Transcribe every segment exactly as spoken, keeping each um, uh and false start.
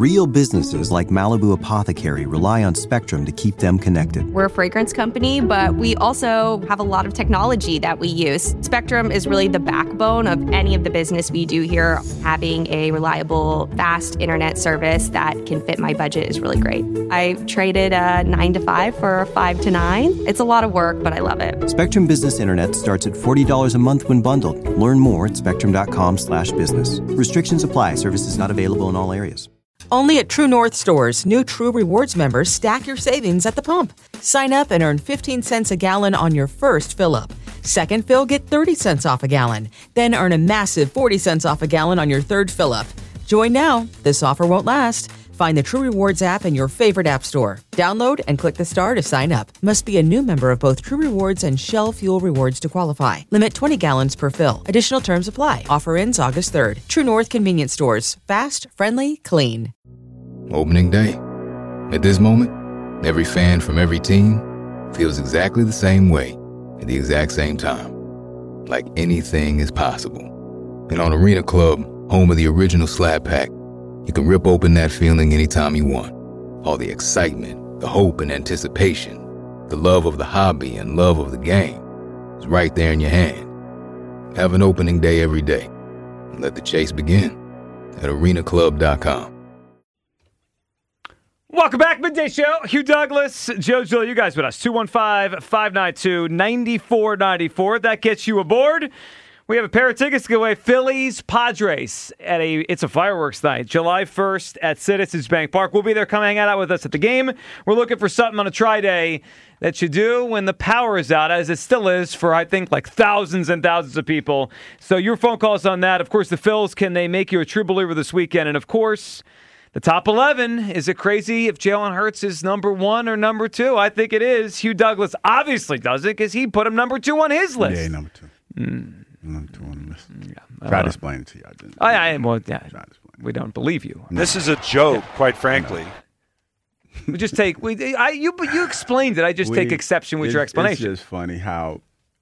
Real businesses like Malibu Apothecary rely on Spectrum to keep them connected. We're a fragrance company, but we also have a lot of technology that we use. Spectrum is really the backbone of any of the business we do here. Having a reliable, fast internet service that can fit my budget is really great. I traded a nine to five for a five to nine. It's a lot of work, but I love it. Spectrum Business Internet starts at forty dollars a month when bundled. Learn more at spectrum.com slash business. Restrictions apply. Services not available in all areas. Only at True North stores, new True Rewards members stack your savings at the pump. Sign up and earn fifteen cents a gallon on your first fill-up. Second fill, get thirty cents off a gallon. Then earn a massive forty cents off a gallon on your third fill-up. Join now. This offer won't last. Find the True Rewards app in your favorite app store. Download and click the star to sign up. Must be a new member of both True Rewards and Shell Fuel Rewards to qualify. Limit twenty gallons per fill. Additional terms apply. Offer ends August third. True North Convenience Stores. Fast, friendly, clean. Opening day. At this moment, every fan from every team feels exactly the same way at the exact same time. Like anything is possible. And on Arena Club, home of the original Slab Pack, you can rip open that feeling anytime you want. All the excitement, the hope and anticipation, the love of the hobby and love of the game is right there in your hand. Have an opening day every day. And let the chase begin at arena club dot com. Welcome back, Midday Show. Hugh Douglas, Joe Gill, you guys with us. two one five, five nine two, nine four nine four. That gets you aboard. We have a pair of tickets to give away. Phillies Padres at a it's a fireworks night, July first at Citizens Bank Park. We'll be there. Come hang out with us at the game. We're looking for something on a tri-day that you do when the power is out, as it still is for, I think, like thousands and thousands of people. So your phone calls on that. Of course, the Phils, can they make you a true believer this weekend? And, of course, the top eleven. Is it crazy if Jalen Hurts is number one or number two? I think it is. Hugh Douglas obviously does it because he put him number two on his list. Yeah, number two. Mm. Number two on the list. Yeah. Try Uh, to explain it to you. I didn't. I, I well, yeah. Try to explain it. We don't believe you. This is a joke, quite frankly. We just take. We, I, you, you explained it. I just We- take exception with it's- your explanation. It's just funny how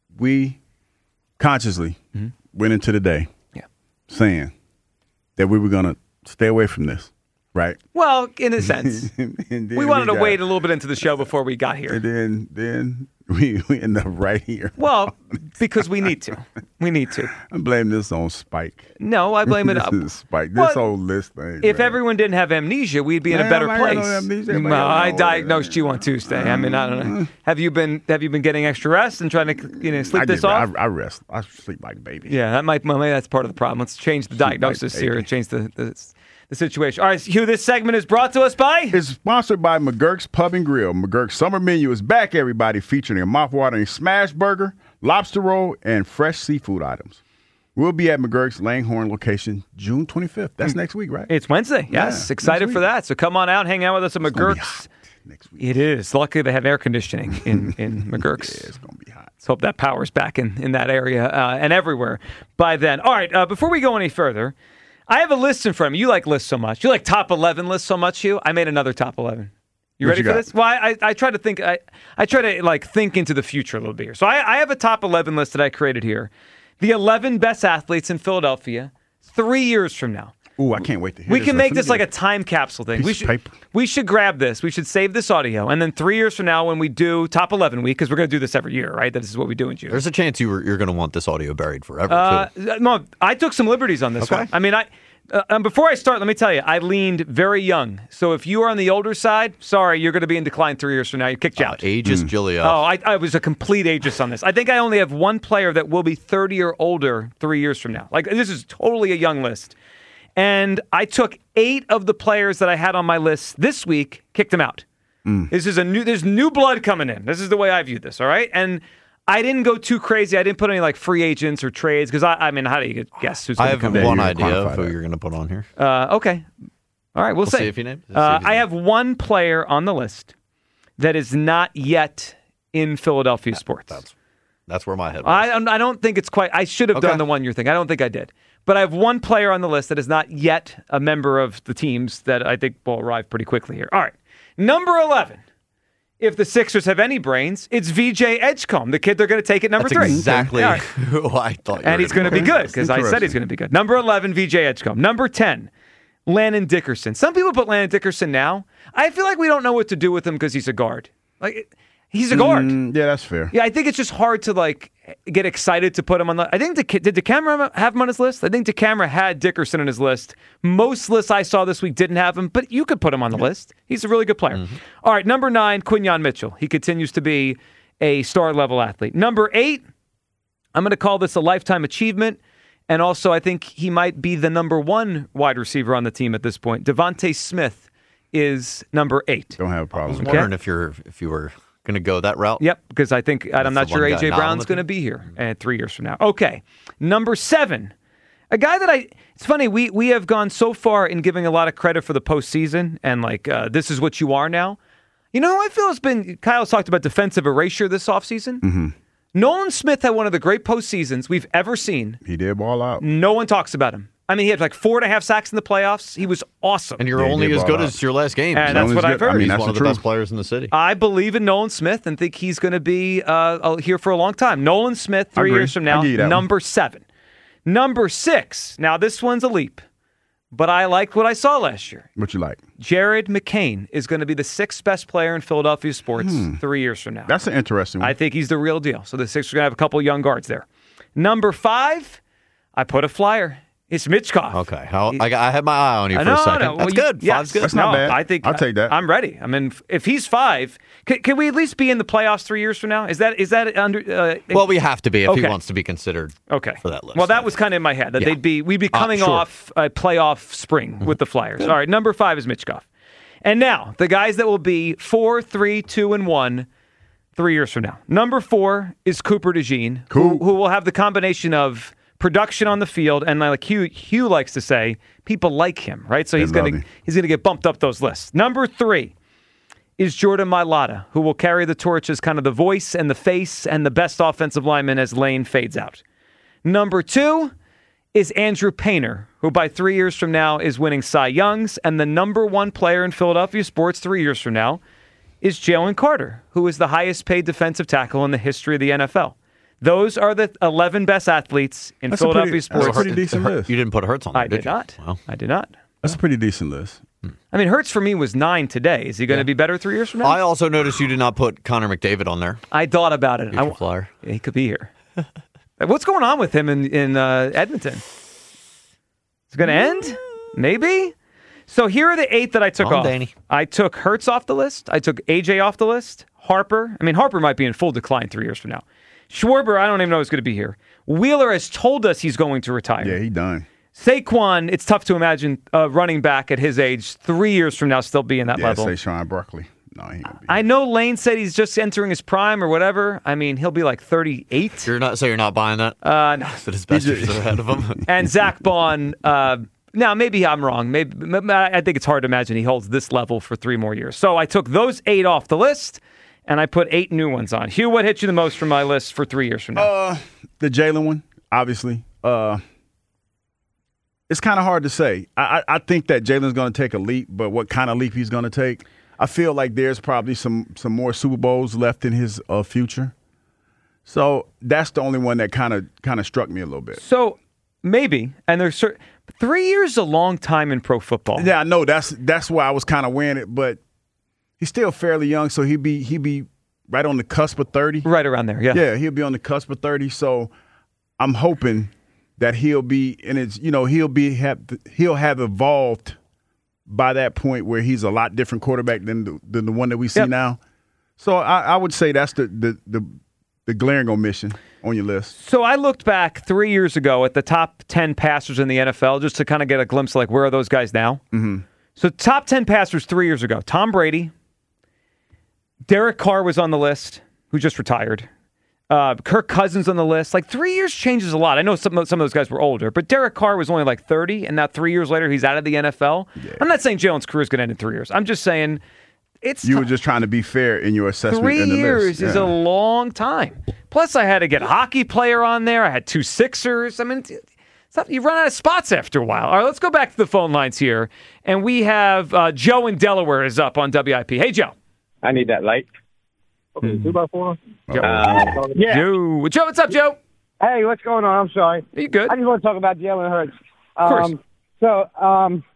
we consciously Mm-hmm. went into the day Yeah. saying that we were going to stay away from this, right? Well, in a sense, and then we wanted to got- wait a little bit into the show before we got here. And then, then we, we end up right here. Well, because we need to. We need to. I blame this on Spike. No, I blame it. This up. is Spike. This Well, whole list thing. If man. everyone didn't have amnesia, we'd be in Man, a better I got no place. amnesia, man. Well, I No, diagnosed you on Tuesday. I mean, I don't know. Have you been Have you been getting extra rest and trying to you know sleep I this get- off? I, I rest. I sleep like a baby. Yeah, that might. Well, maybe that's part of the problem. Let's change the diagnosis here and change the, the the situation. All right, Hugh. This segment is brought to us by. It's sponsored by McGurk's Pub and Grill. McGurk's summer menu is back, everybody, featuring a mouthwatering smash burger, lobster roll, and fresh seafood items. We'll be at McGurk's Langhorne location June twenty-fifth. That's next week, right? It's Wednesday. Yes, Yeah, excited next for week. that. So come on out, hang out with us at It's gonna be McGurk's. hot next week. It is. Lucky they have air conditioning in in McGurk's. Yeah, it's going to be hot. Let's hope that power's back in, in that area uh, and everywhere by then. All right, uh, before we go any further, I have a list in front of me. You like lists so much. You like top eleven lists so much, Hugh. I made another top eleven. You What ready you for got? this? Well, I, I, I try to think. I, I try to like think into the future a little bit here. So I, I have a top eleven list that I created here. The eleven best athletes in Philadelphia three years from now. Ooh, I can't wait to hear We this. can Let's make this get like a it. time capsule thing. Piece We of should paper. we should grab this. We should save this audio, and then three years from now, when we do top eleven week, because we're going to do this every year, right? This is what we do in June. There's a chance you were, you're going to want this audio buried forever, Uh, too. no, I took some liberties on this Okay. one. I mean, I uh, um, before I start, let me tell you, I leaned very young. So if you are on the older side, sorry, you're going to be in decline three years from now. You kicked you Uh, out. ageist Giglio. Oh, I, I was a complete ageist on this. I think I only have one player that will be thirty or older three years from now. Like, this is totally a young list. And I took eight of the players that I had on my list this week, kicked them out. This is a new, there's new blood coming in. This is the way I view this, all right? And I didn't go too crazy. I didn't put any, like, free agents or trades because, I, I mean, how do you guess who's I going to have come Yeah, in? one you're idea gonna of quantify who that. you're going to put on here. Uh, okay. All right, we'll, We'll see. see if you name- see Uh, if you I name. have one player on the list that is not yet in Philadelphia sports. That's that's where my head was. I, I don't think it's quite. I should have Okay. done the one you're thinking. I don't think I did. But I have one player on the list that is not yet a member of the teams that I think will arrive pretty quickly here. All right. Number eleven. If the Sixers have any brains, it's V J Edgecombe, the kid they're going to take at number That's three. exactly All right. who I thought you And were he's going to be put. good because I said he's interesting. going to be good. Number eleven, V J Edgecombe. Number ten, Landon Dickerson. Some people put Landon Dickerson now. I feel like we don't know what to do with him because he's a guard. Like he's a guard. Mm, yeah, that's fair. Yeah, I think it's just hard to like get excited to put him on the. I think the, did DeCamera have him on his list? I think DeCamera had Dickerson on his list. Most lists I saw this week didn't have him, but you could put him on the list. He's a really good player. Mm-hmm. All right, number nine, Quinyon Mitchell. He continues to be a star level athlete. Number eight, I'm going to call this a lifetime achievement. And also, I think he might be the number one wide receiver on the team at this point. Devontae Smith is number eight. Don't have a I problem. was with wondering that. if you're if you were going to go that route. Yep, because I think I'm That's not the sure one A J guy not on Brown's the going to team. be here and three years from now. Okay, number seven, a guy that I. It's funny we we have gone so far in giving a lot of credit for the postseason and like uh, this is what you are now. You know who I feel has been. Kyle's talked about defensive erasure this offseason. Mm-hmm. Nolan Smith had one of the great postseasons we've ever seen. He did ball out. No one talks about him. I mean, he had like four and a half sacks in the playoffs. He was awesome. And you're Yeah, he only did as ball good out. as your last game. And So that's Nolan's what I've good. I heard. mean, he's that's one the of the truth. best players in the city. I believe in Nolan Smith and think he's going to be uh, uh, here for a long time. Nolan Smith, three agree. years from I now, give you that one. number seven. Number six. Now, this one's a leap, but I liked what I saw last year. What you like? Jared McCain is going to be the sixth best player in Philadelphia sports three years from now. That's an interesting one. I think he's the real deal. So the Sixers are going to have a couple of young guards there. Number five, I put a flyer. It's Mitchkov. Okay. How, I, I had my eye on you I for know, a second. no, well, That's you- good. yeah, Five's good. That's not no, bad. I think I'll take that. I'm ready. I mean, if he's five, can, can we at least be in the playoffs three years from now? Is that is that under? Uh, Well, we have to be if Okay. he wants to be considered okay for that list. Well, that was kind of in my head that Yeah. they'd be we'd be Uh, coming sure. off a playoff spring with the Flyers. All right, number five is Mitchkov, and now the guys that will be four, three, two, and one. Three years from now. Number four is Cooper DeJean, who, Cool. who will have the combination of production on the field and like Hugh, Hugh likes to say, people like him, right? So They he's love going to him. he's going to get bumped up those lists. Number three is Jordan Mailata, who will carry the torch as kind of the voice and the face and the best offensive lineman as Lane fades out. Number two is Andrew Painter, who by three years from now is winning Cy Youngs, and the number one player in Philadelphia sports three years from now is Jalen Carter, who is the highest paid defensive tackle in the history of the N F L. Those are the eleven best athletes in That's a Philadelphia pretty- sports. that's a pretty decent list. You didn't put Hurts on there, I did you? not. Well, I did not. That's a pretty decent list. I mean, Hurts for me was nine today. Is he going to be better three years from now? I also noticed you did not put Connor McDavid on there. I thought about it. Here's I, your flyer. Yeah, he could be here. What's going on with him in in uh, Edmonton? It's going to end? Maybe. So here are the eight that I took Come on, off. Danny. I took Hurts off the list. I took A J off the list. Harper. I mean, Harper might be in full decline three years from now. Schwarber, I don't even know who's going to be here. Wheeler has told us he's going to retire. Yeah, he done. Saquon, it's tough to imagine a running back at his age three years from now still be in that Yeah, level. say Sean Barkley. No, he ain't gonna be. I know Lane said he's just entering his prime or whatever. I mean, he'll be like thirty-eight. You're not so you're not buying that? Uh, no. That his best years are ahead of him. And Zach Bond, uh, now maybe I'm wrong. Maybe m- I think it's hard to imagine he holds this level for three more years. So I took those eight off the list, and I put eight new ones on. Hugh, what hit you the most from my list for three years from now? Uh, the Jalen one, obviously. Uh, it's kind of hard to say. I, I, I think that Jalen's going to take a leap, but what kind of leap he's going to take? I feel like there's probably some some more Super Bowls left in his uh, future. So that's the only one that kind of kind of struck me a little bit. So maybe, and there's certain, three years is a long time in pro football. Yeah, I know that's that's why I was kind of weighing it, but he's still fairly young, so he'd be he'd be right on the cusp of thirty. Right around there, yeah. Yeah, he'll be on the cusp of thirty. So I'm hoping that he'll be in its, you know, he'll be have he'll have evolved by that point where he's a lot different quarterback than the, than the one that we see Yep. now. So I, I would say that's the the the, the glaring omission on your list. So I looked back three years ago at the top ten passers in the N F L just to kind of get a glimpse of like where are those guys now. Mm-hmm. So top ten passers three years ago: Tom Brady, Derek Carr was on the list, who just retired. Uh, Kirk Cousins on the list. Like three years changes a lot. I know some of- some of those guys were older, but Derek Carr was only like thirty, and now three years later he's out of the N F L. Yeah. I'm not saying Jalen's career is going to end in three years. I'm just saying it's You ti- were just trying to be fair in your assessment. Three in the years list. is Yeah. a long time. Plus, I had to get a hockey player on there. I had two Sixers. I mean, it's not, you run out of spots after a while. All right, let's go back to the phone lines here. And we have uh, Joe in Delaware is up on W I P. Hey, Joe. I need that light. Okay, two by four. Joe. Uh, yeah. Joe. Joe, what's up, Joe? Hey, what's going on? I'm sorry. Are you good? I just want to talk about Jalen Hurts. Um, Of course. So, um,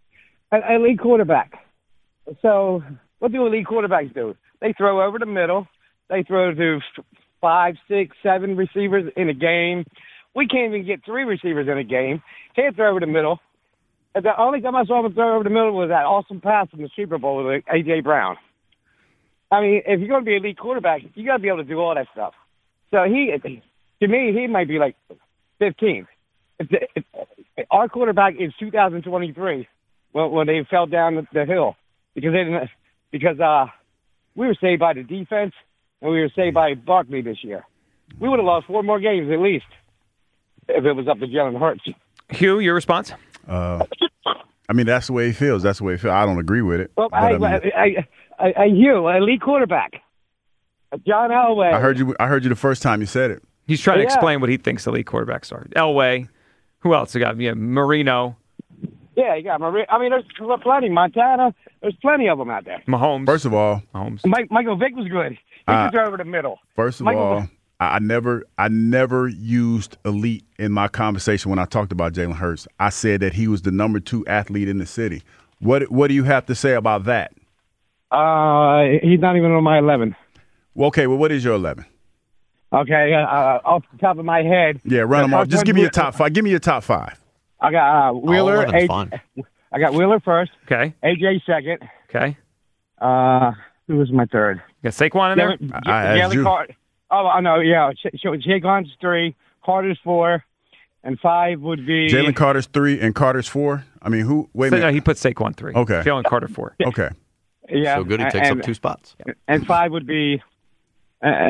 an elite quarterback. So what do elite quarterbacks do? They throw over the middle. They throw to five, six, seven receivers in a game. We can't even get three receivers in a game. Can't throw over the middle. And the only time I saw him throw over the middle was that awesome pass in the Super Bowl with A J. Brown. I mean, if you're going to be an elite quarterback, you got to be able to do all that stuff. So he, to me, he might be like fifteen. If the, if, if our quarterback is two thousand twenty-three when, when they fell down the, the hill because they didn't, because uh, we were saved by the defense and we were saved by Barkley this year. We would have lost four more games at least if it was up to Jalen Hurts. Hugh, your response? Uh, I mean, that's the way he feels. That's the way he feels. I don't agree with it. Well, but, I, I, mean, I, I, I, you, elite quarterback, John Elway. I heard you. I heard you the first time you said it. He's trying to Yeah. explain what he thinks elite quarterbacks are. Elway. Who else? We got yeah, Marino. Yeah, you got Maria. I mean, there's plenty. Montana. There's plenty of them out there. Mahomes. First of all, Mahomes. Mike, Michael Vick was good. He Uh, could throw over the middle. First of Michael- all, I I never, I never used elite in my conversation when I talked about Jalen Hurts. I said that he was the number two athlete in the city. What, what do you have to say about that? Uh, he's not even on my eleven. Well, okay, well, what is your eleven? Okay, uh, uh, off the top of my head. Yeah, run them the off. first Just one- give me your top five. Give me your top five. I got uh, Wheeler. eleven's A- fine. I got Wheeler first. Okay. A J second. Okay. Uh, who was my third? You got Saquon in there? Jalen- I asked Jalen you. Car- oh, I know. Yeah, Shaquan's three, Carter's four, and five would be Jalen Carter's three and Carter's four. I mean, who? Wait a So, no, minute. he put Saquon three. Okay. Jalen Carter four. Okay. Yeah, So good he takes and, up two spots. And five would be uh,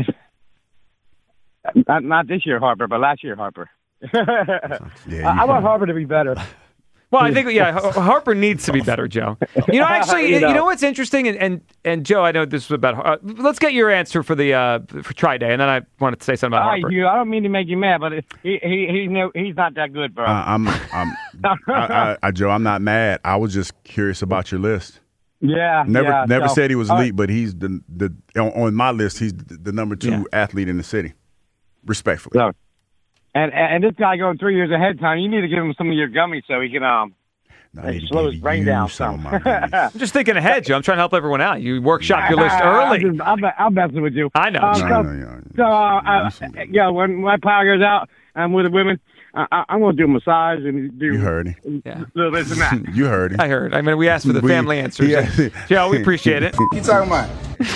not not this year Harper, but last year Harper. Yeah, I, I you- want Harper to be better. Well, I think yeah, Har- Harper needs to be better, Joe. You know, actually, You you know, know. what's interesting, and, and and Joe, I know this was about. Uh, let's get your answer for the uh, for Tri Day, and then I wanted to say something about All right, Harper. you, I don't mean to make you mad, but he he he's no, he's not that good, bro. Uh, I'm, I'm, I, I, I, Joe. I'm not mad. I was just curious about your list. yeah, Never, yeah, never so- said he was all elite, right. but he's the the on, on my list. He's the, the number two Yeah. athlete in the city. Respectfully. So, and and this guy going three years ahead of time, you need to give him some of your gummies so he can um No, Hey, I need to slow give his brain you down some some. of my goodies. I'm just thinking ahead, Joe. I'm trying to help everyone out. You workshop your list I'm, early. just, I'm, I'm messing with you. I know. Um, No, so, no, yeah. so uh, uh, You some good- yeah, when my power goes out, I'm with the women. I, I, I'm going to do a massage and do You heard him. Yeah. little this and that. You heard him. I heard. I mean, we asked for the We- family answers. yeah. Joe, we appreciate it. You talking about?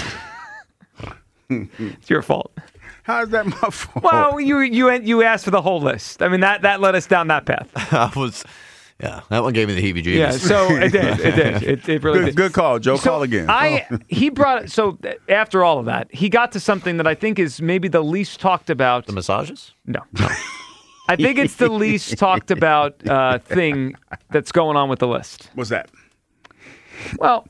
It's your fault. How's that my fault? Well, you you you asked for the whole list. I mean, that that led us down that path. I was, yeah, that one gave me the heebie-jeebies. Yeah. So it did. It did. It, it really good, did. good call, Joe. So call again. I he brought so after all of that, he got to something that I think is maybe the least talked about. The massages? No. I think it's the least talked about uh, thing that's going on with the list. What's that? Well,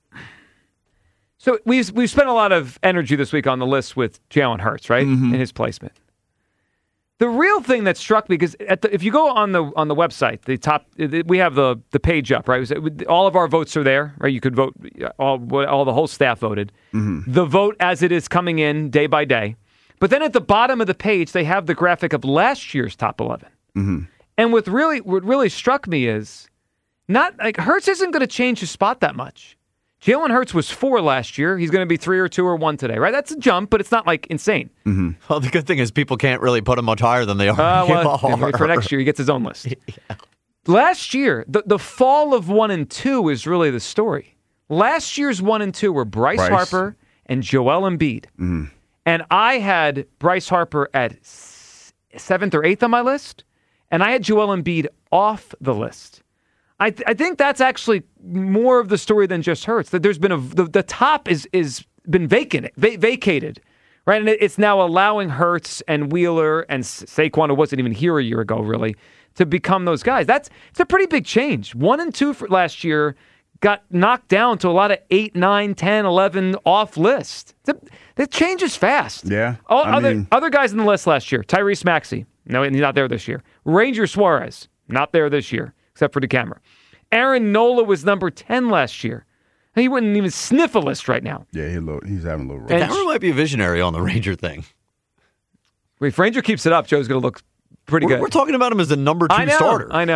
so we've we've spent a lot of energy this week on the list with Jalen Hurts, right, Mm-hmm. in his placement. The real thing that struck me, because at the, if you go on the on the website, the top, we have the the page up, right? All of our votes are there, right? You could vote, all all the whole staff voted. Mm-hmm. The vote as it is coming in day by day. But then at the bottom of the page, they have the graphic of last year's top eleven. Mm-hmm. And what really what really struck me is not like Hurts isn't going to change his spot that much. Jalen Hurts was four last year. He's going to be three or two or one today, right? That's a jump, but it's not like insane. Mm-hmm. Well, the good thing is people can't really put him much higher than they are. Uh, well, for, for next year, he gets his own list. Yeah. Last year, the, the fall of one and two is really the story. Last year's one and two were Bryce, Bryce. Harper and Joel Embiid. Mm-hmm. And I had Bryce Harper at s- seventh or eighth on my list, and I had Joel Embiid off the list. I, th- I think that's actually more of the story than just Hurts. That there's been a the, the top is is been vacant, va- vacated, right? And it, it's now allowing Hurts and Wheeler and S- Saquon, who wasn't even here a year ago, really, to become those guys. That's it's a pretty big change. One and two for last year got knocked down to a lot of eight, nine, ten, eleven off list. It changes fast. Yeah, All, I other mean- other guys in the list last year: Tyrese Maxey, no, he's not there this year. Ranger Suarez, not there this year, except for DeCamera. Aaron Nola was number ten last year. He wouldn't even sniff a list right now. Yeah, he low, he's having a little rough. And- Cameron might be a visionary on the Ranger thing. If Ranger keeps it up, Joe's going to look pretty We're, good. we're talking about him as the number two I know, starter. I know.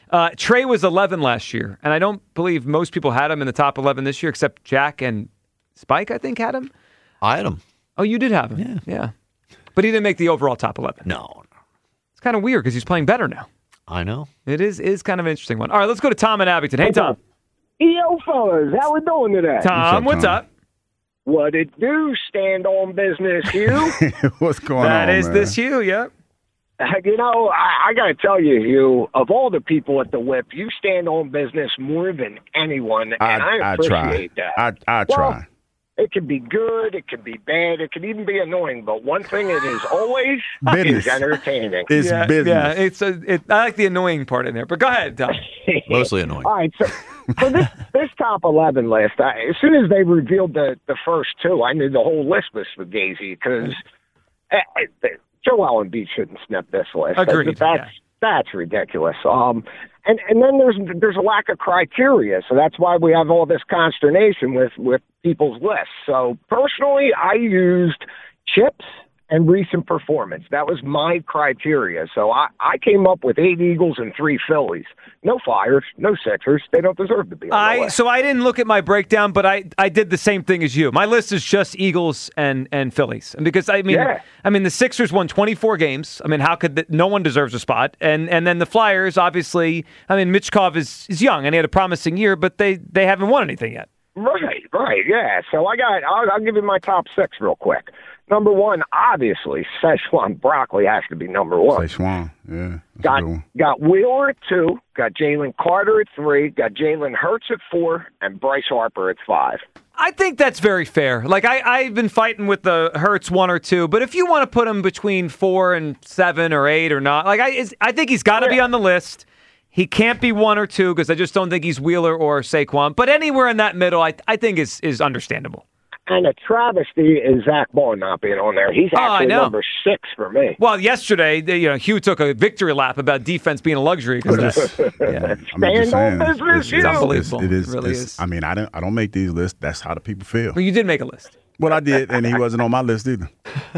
Uh, Trey was eleven last year, and I don't believe most people had him in the top eleven this year, except Jack and Spike, I think, had him. I had him. Oh, you did have him? Yeah. Yeah. But he didn't make the overall top eleven. No. It's kind of weird because he's playing better now. I know. It is is kind of an interesting one. All right, let's go to Tom in Abington. Hey, Tom. Yo, fellas, how we doing today? Tom, what's up? What it do? Stand on business, Hugh. What's going That on, is man? this Hugh, yep. You know, I, I got to tell you, Hugh, of all the people at the Whip, you stand on business more than anyone, and I, I appreciate try. that. I, I Well, try. It can be good, it can be bad, it can even be annoying, but one thing it is always Business. is entertaining. It's yeah, business. Yeah, it's a, it, I like the annoying part in there. But go ahead, Tom. Mostly annoying. All right, so for this this top eleven list, I, as soon as they revealed the, the first two, I knew the whole list was fugazi because uh, Joel Embiid shouldn't snip this list. Agreed, That's yeah. that's ridiculous. Um, and and then there's there's a lack of criteria, so that's why we have all this consternation with with people's lists. So personally, I used chips and recent performance. That was my criteria. So I, I came up with eight Eagles and three Phillies. No Flyers, no Sixers. They don't deserve to be on the I list. so I didn't look at my breakdown, but I, I did the same thing as you. My list is just Eagles and, and Phillies, and because I mean Yeah. I mean the Sixers won twenty-four games. I mean how could the, no one deserves a spot, and and then the Flyers obviously. I mean Mitchkov is, is young and he had a promising year, but they, they haven't won anything yet. Right, right, yeah. So I got, I'll, I'll give you my top six real quick. Number one, obviously, Szechuan broccoli has to be number one. Szechuan, yeah. That's a Got good one. got Wheeler at two, got Jalen Carter at three, got Jalen Hurts at four, and Bryce Harper at five. I think that's very fair. Like I, I've been fighting with the Hurts one or two, but if you want to put him between four and seven or eight or not, like I, it's, I think he's got to be on the list. He can't be one or two because I just don't think he's Wheeler or Saquon. But anywhere in that middle, I, I think is is understandable. And a travesty is Zach Bond not being on there. He's Oh, I actually know. number six for me. Well, yesterday, they- you know, Hugh took a victory lap about defense being a luxury. 'cause But that's- it's- yeah. I mean, just Stand on saying, business, it's- Hugh. It's it's- unbelievable. It is. It really it's- is. I mean, I don't. I don't make these lists. That's how the people feel. Well, you did make a list. Well, I did, and he wasn't on my list either.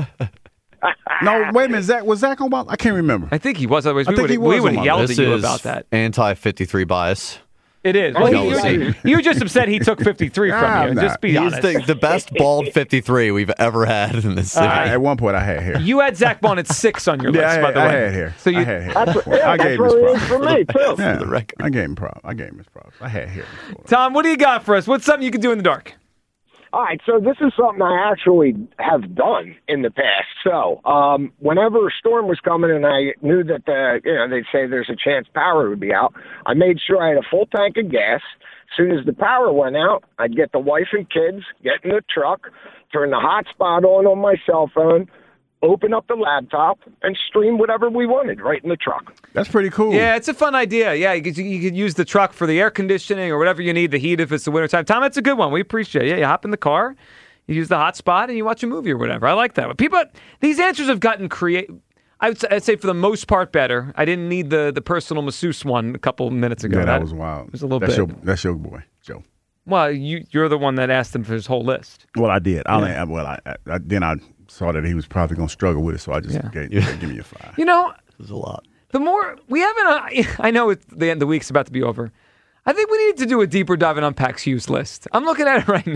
No, wait a minute. Zach was Zach on my? I can't remember. I think he was. Otherwise, I we think would he we was would on have my yelled This at you is about that. anti fifty-three bias. It is. Oh, Well, no, you, it's you, you just upset he took fifty-three Nah, from I'm you. not. Just be He's honest. the, the best bald fifty-three we've ever had in this city. I- at one point, I had hair. You had Zach Bond at six on your Yeah, list, I had, by the I way. had hair. So you, I had hair. That's, before. yeah, I that's gave him what his it is props. for me, too. Yeah, the record. I gave him props. I gave him his props. I had hair. Before. Tom, what do you got for us? What's something you can do in the dark? All right, so this is something I actually have done in the past. So, um, whenever a storm was coming and I knew that the, you know, they'd say there's a chance power would be out, I made sure I had a full tank of gas. As soon as the power went out, I'd get the wife and kids, get in the truck, turn the hotspot on on my cell phone, open up the laptop, and stream whatever we wanted right in the truck. That's pretty cool. Yeah, it's a fun idea. Yeah, you could, you could use the truck for the air conditioning or whatever you need, the heat if it's the wintertime. Tom, that's a good one. We appreciate it. Yeah, you hop in the car, you use the hotspot, and you watch a movie or whatever. I like that. But people, these answers have gotten creative. I would say, I'd say for the most part better. I didn't need the, the personal masseuse one a couple minutes ago. Yeah, that was wild. It was a little that's bit. Your, that's your boy, Joe. Well, you, you're the one that asked him for his whole list. Well, I did. I, I well, I, I then I saw that he was probably going to struggle with it, so I just Yeah. gave, gave me a five. You know, This is a lot. the more we haven't, uh, I know it's the end. The week's about to be over. I think we need to do a deeper dive and unpack Hugh's list. I'm looking at it right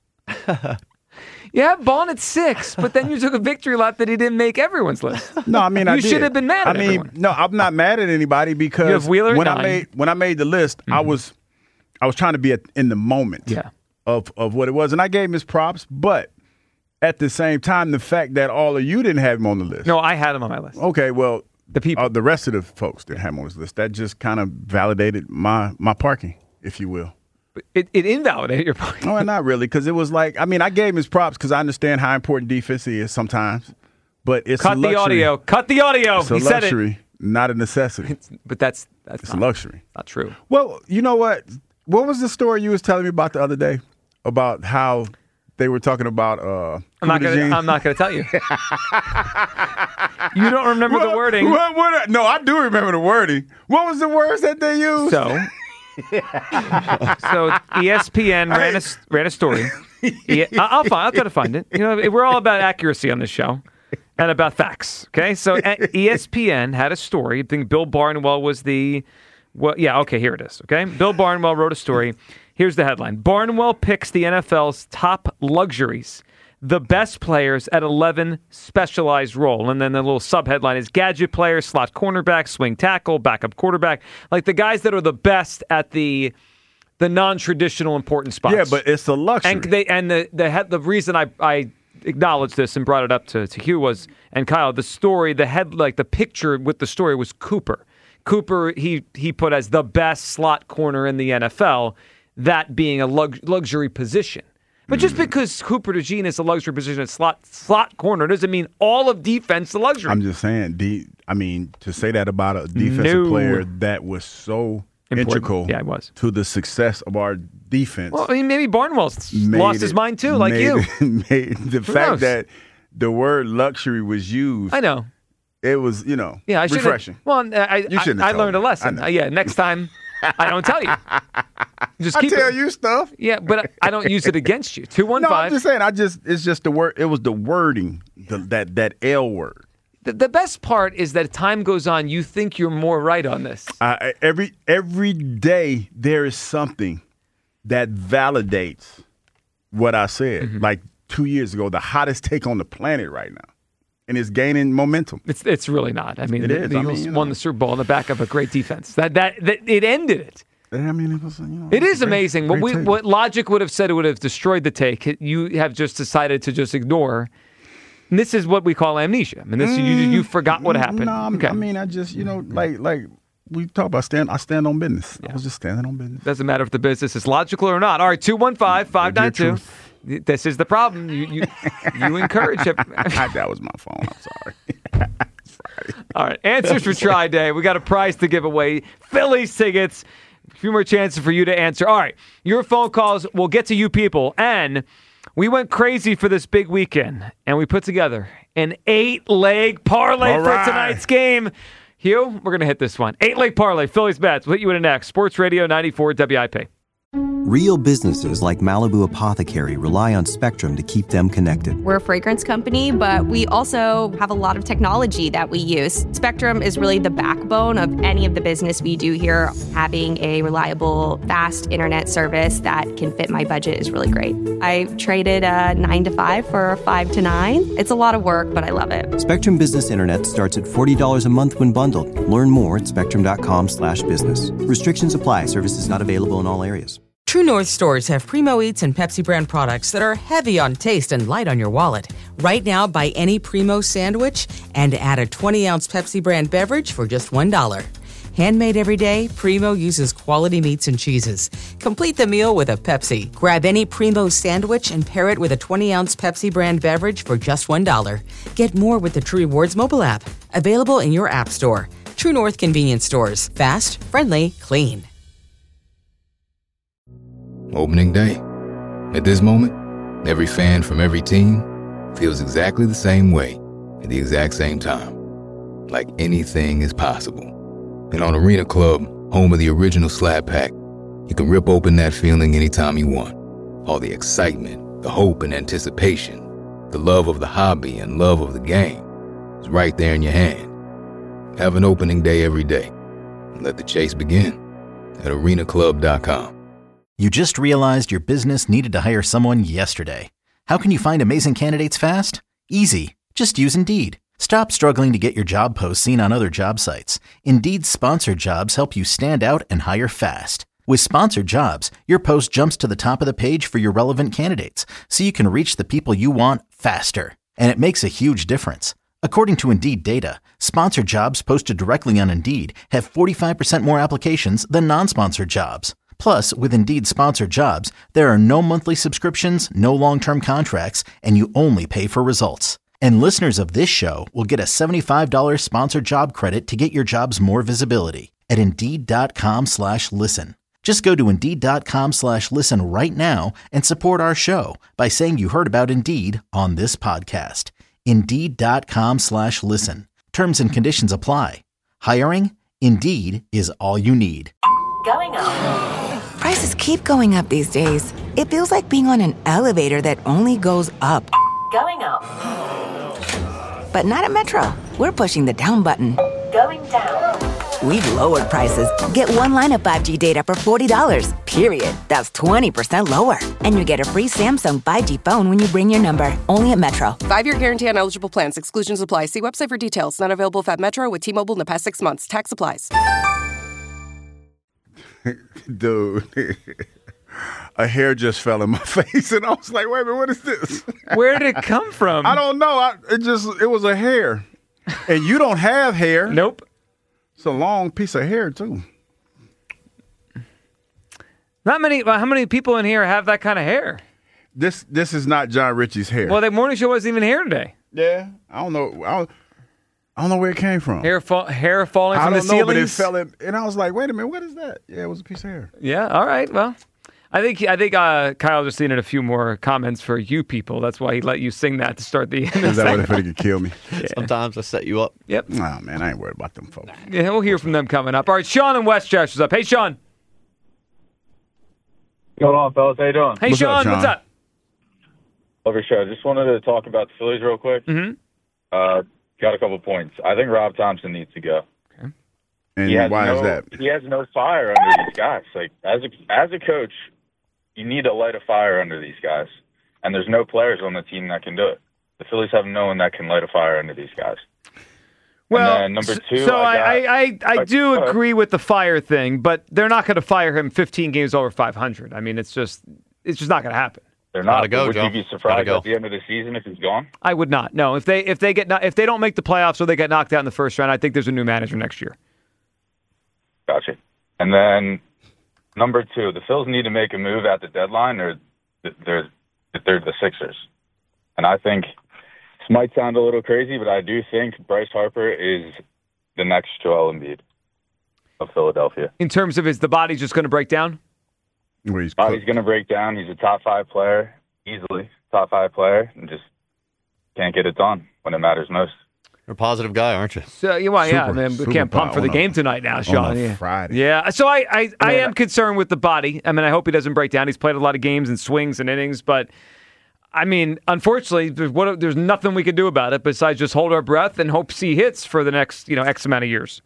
now. You have Bond at six, but then you took a victory lap that he didn't make everyone's list. No, I mean You I did. should have been mad at I mean, everyone. no, I'm not mad at anybody because You have Wheeler at when nine. I made when I made the list, I was I was trying to be at, in the moment Yeah. of of what it was, and I gave him his props. But at the same time, the fact that all of you didn't have him on the list. No, I had him on my list. Okay, well, The people. uh, the rest of the folks didn't have him on his list. That just kind of validated my my parking, if you will. It, it invalidated your point. No, not really, because it was like, I mean, I gave him his props because I understand how important defense is sometimes, but it's a Cut the luxury. audio. Cut the audio. It's a He said it. luxury, not a necessity. But that's that's It's not, a luxury. not true. Well, you know what? What was the story you was telling me about the other day about how they were talking about? Uh, I'm not Kuda gonna. Jean? I'm not gonna tell you. You don't remember the What- wording. What, what, no, I do remember the wording. What was the words that they used? So, so E S P N ran a ran a story. E- I- I'll find. I'll try to find it. You know, we're all about accuracy on this show and about facts. Okay, so uh, E S P N had a story. I think Bill Barnwell was the Well, yeah, okay, here it is, okay? Bill Barnwell wrote a story. Here's the headline. Barnwell picks the N F L's top luxuries, the best players at eleven specialized role. And then the little subheadline is gadget players, slot cornerback, swing tackle, backup quarterback, like the guys that are the best at the the non-traditional important spots. Yeah, but it's a luxury. And they and the the head, the reason I I acknowledged this and brought it up to, to Hugh was, and Kyle, the story, the head, like the picture with the story was Cooper. Cooper, he he put as the best slot corner in the N F L, that being a lux- luxury position. But just because Cooper DeJean is a luxury position at slot slot corner doesn't mean all of defense is a luxury. I'm just saying, de- I mean, to say that about a defensive No. player that was so Important. integral Yeah, it was. to the success of our defense. Well, I mean, maybe Barnwell's made lost his it- mind too, like made you. it- made the Who fact knows? that the word luxury was used. I know. It was, you know, Yeah, I should refreshing. Well, I You I, shouldn't I, have I learned a told me. lesson. I know. Uh, yeah, next time I don't tell you. Just I keep tell it. you stuff. Yeah, but I, I don't use it against you. Two one No, I'm five. just saying. I just it's just the word. It was the wording, the, that that L word. The, the best part is that time goes on, you think you're more right on this. I, every every day there is something that validates what I said. Mm-hmm. Like two years ago, the hottest take on the planet right now, and it's gaining momentum. It's it's really not. I mean, It the, is. the I mean, Eagles you won know. the Super Bowl on the back of a great defense. That that, that it ended it. I mean, it was, you know, It is great- amazing. What great we take. what logic would have said it would have destroyed the take. You have just decided to just ignore. And this is what we call amnesia. I mean, this you you forgot what happened. No, I'm- I mean, I just you know, like like we talk about stand. I stand on business. I was just standing on business. Doesn't matter if the business is logical or not. All right, two one five, five nine two. This is the problem. You you, you encourage it. That was my phone. I'm sorry. All right, answers for Try Day. We got a prize to give away. Phillies tickets. A few more chances for you to answer. All right, your phone calls will get to you people. And we went crazy for this big weekend, and we put together an eight-leg parlay All for right. tonight's game. Hugh, we're going to hit this one. Eight-leg parlay, Phillies bets. We'll hit you in a next. Sports Radio ninety-four W I P. Real businesses like Malibu Apothecary rely on Spectrum to keep them connected. We're a fragrance company, but we also have a lot of technology that we use. Spectrum is really the backbone of any of the business we do here. Having a reliable, fast internet service that can fit my budget is really great. I traded a nine to five for a five to nine. It's a lot of work, but I love it. Spectrum Business Internet starts at forty dollars a month when bundled. Learn more at spectrum.com slash business. Restrictions apply. Services not available in all areas. True North stores have Primo Eats and Pepsi brand products that are heavy on taste and light on your wallet. Right now, buy any Primo sandwich and add a twenty ounce Pepsi brand beverage for just one dollar. Handmade every day, Primo uses quality meats and cheeses. Complete the meal with a Pepsi. Grab any Primo sandwich and pair it with a twenty ounce Pepsi brand beverage for just one dollar. Get more with the True Rewards mobile app. Available in your app store. True North convenience stores. Fast, friendly, clean. Opening day. At this moment, every fan from every team feels exactly the same way at the exact same time. Like anything is possible. And on Arena Club, home of the original Slab Pack, you can rip open that feeling anytime you want. All the excitement, the hope and anticipation, the love of the hobby and love of the game is right there in your hand. Have an opening day every day. And let the chase begin at arena club dot com. You just realized your business needed to hire someone yesterday. How can you find amazing candidates fast? Easy. Just use Indeed. Stop struggling to get your job posts seen on other job sites. Indeed's sponsored jobs help you stand out and hire fast. With sponsored jobs, your post jumps to the top of the page for your relevant candidates, so you can reach the people you want faster. And it makes a huge difference. According to Indeed data, sponsored jobs posted directly on Indeed have forty-five percent more applications than non-sponsored jobs. Plus, with Indeed sponsored jobs, there are no monthly subscriptions, no long-term contracts, and you only pay for results. And listeners of this show will get a seventy-five dollars sponsored job credit to get your jobs more visibility at Indeed.com slash listen. Just go to Indeed.com slash listen right now and support our show by saying you heard about Indeed on this podcast. Indeed.com slash listen. Terms and conditions apply. Hiring? Indeed is all you need. Going up. Prices keep going up these days. It feels like being on an elevator that only goes up. Going up. But not at Metro. We're pushing the down button. Going down. we've lowered prices. Get one line of five G data for forty dollars, period. That's twenty percent lower. And you get a free Samsung five G phone when you bring your number. Only at Metro. Five-year guarantee on eligible plans. Exclusions apply. See website for details. Not available if at Metro with T-Mobile in the past six months. Tax applies. Dude, a hair just fell in my face, and I was like, wait a minute, what is this? Where did it come from? I don't know. I, it just, it was a hair. And you don't have hair. Nope. It's a long piece of hair, too. Not many. Well, how many people in here have that kind of hair? This this is not John Ritchie's hair. Well, the morning show wasn't even here today. Yeah. I don't know. I don't, I don't know where it came from. Hair, fall, hair falling I from don't the know, ceilings. but it fell in, and I was like, wait a minute, what is that? Yeah, it was a piece of hair. Yeah. All right. Well, I think I think uh, Kyle just needed a few more comments for you people. That's why he let you sing that to start the. Is that what if it could kill me? Yeah. Sometimes I set you up. Yep. Oh man, I ain't worried about them folks. Yeah, we'll hear from them coming up. All right, Sean in Westchester's up. Hey, Sean. What's going on, fellas? How you doing? Hey, What's Sean, up, Sean? What's up? Love your show. Just wanted to talk about the Phillies real quick. Mm-hmm. Uh, got a couple points. I think Rob Thompson needs to go. Okay. And He has why no, is that? He has no fire under these guys. Like as a, as a coach, you need to light a fire under these guys, and there's no players on the team that can do it. The Phillies have no one that can light a fire under these guys. Well, and then number two, so I, I, got, I, I, I do uh, agree with the fire thing, but they're not going to fire him fifteen games over five hundred. I mean, it's just it's just not going to happen. They're not. Gotta go, Would Joe. you be surprised Gotta go. at the end of the season if he's gone? I would not. No, if they if they get if they don't make the playoffs or they get knocked out in the first round, I think there's a new manager next year. Gotcha. And then number two, the Phils need to make a move at the deadline, or they're they're the Sixers. And I think this might sound a little crazy, but I do think Bryce Harper is the next Joel Embiid of Philadelphia. In terms of is the body just going to break down? Where he's Body's going to break down. He's a top five player, easily top five player, and just can't get it done when it matters most. You're a positive guy, aren't you? So you well, yeah, I Super- mean, we super can't pump for the on a- game tonight now, Sean. on a yeah. Friday. Yeah, so I, I, I am concerned with the body. I mean, I hope he doesn't break down. He's played a lot of games and swings and innings, but I mean, unfortunately, there's, what, there's nothing we can do about it besides just hold our breath and hope he hits for the next, you know, X amount of years.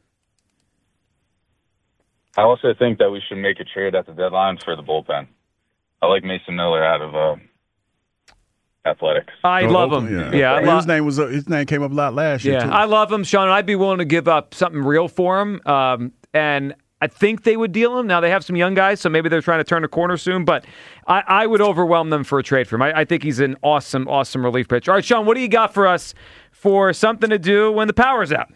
I also think that we should make a trade at the deadline for the bullpen. I like Mason Miller out of uh, Athletics. I Oh, love Oakland, him. Yeah, Yeah, I And lo- his name was uh, his name came up a lot last year yeah, too. I love him, Sean. I'd be willing to give up something real for him. Um, and I think they would deal him. Now they have some young guys, so maybe they're trying to turn a corner soon. But I, I would overwhelm them for a trade for him. I, I think he's an awesome, awesome relief pitcher. All right, Sean, what do you got for us for something to do when the power's out?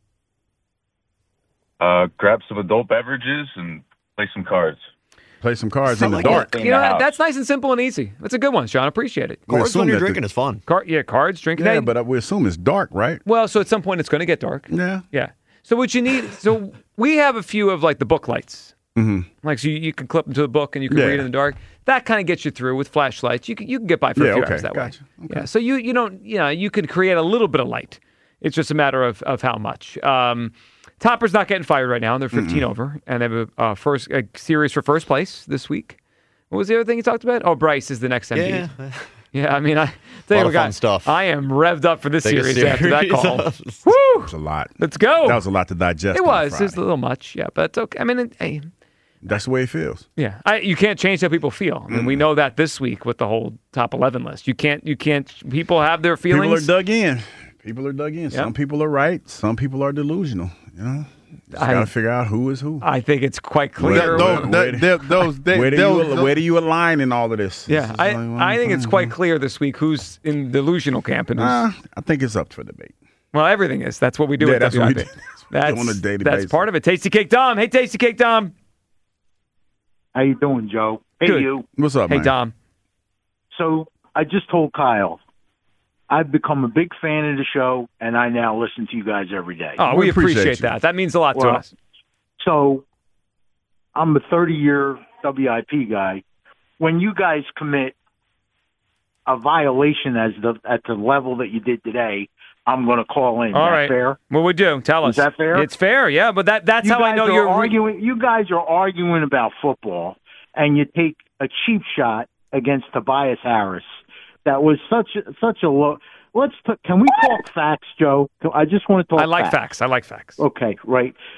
Uh, grab some adult beverages and play some cards. Play some cards in the Something like dark. You know, that's nice and simple and easy. That's a good one, Sean. Appreciate it. We Cards assume when you're that the- drinking is fun. Car- yeah, cards, drinking. Yeah, Hey, but uh, we assume it's dark, right? well, so at some point it's going to get dark. Yeah. Yeah. So what you need, so we have a few of like the book lights. Mm-hmm. Like so you, you can clip them to a book and you can Yeah. read in the dark. That kind of gets you through with flashlights. You can you can get by for Yeah, a few okay, hours that gotcha. way. Yeah. So you you don't you know you can create a little bit of light. It's just a matter of of how much. Um, Topper's not getting fired right now. They're fifteen Mm-mm. over, and they have a uh, first a series for first place this week. What was the other thing you talked about? Oh, Bryce is the next M V P. Yeah. Yeah, I mean, I tell Lot you of what, fun stuff. I am revved up for this Biggest series, after that series. call. It Woo! was a lot. Let's go. That was a lot to digest. It on was. Friday. It's a little much, yeah, but it's okay. I mean, it, hey, That's the way it feels. yeah, I, you can't change how people feel. I mean, Mm. we know that this week with the whole top eleven list. You can't. You can't. People have their feelings. People are dug in. People are dug in. Some people are right. Some people are delusional. You know, just I- gotta figure out who is who. I think it's quite clear. Where, where- where- where- those, they, where do those, you where do you align in all of this? yeah, This is I, only one I think it's thing. quite clear this week who's in delusional camp and who's. Uh, I think it's up for debate. well, everything is. That's what we do Yeah, at that's what we W I P. do. That's on a daily that's basis. part of it. Tasty Cake Dom. Hey, Tasty Cake Dom. How you doing, Joe? Hey, Good. you. What's up, Hey, man? Dom. So I just told Kyle, I've become a big fan of the show, and I now listen to you guys every day. Oh, we, appreciate, that. That means a lot to Well, us. So I'm a thirty-year W I P guy. When you guys commit a violation as the at the level that you did today, I'm going to call in. Is All that right. fair? What we do? Tell us. Is that fair? It's fair, yeah. But that that's you how I guys know are you're. arguing. You guys are arguing about football, and you take a cheap shot against Tobias Harris. That was such a, such a low. Let's t- can we talk facts, Joe? I just want to talk. I like facts. facts. I like facts. Okay, right.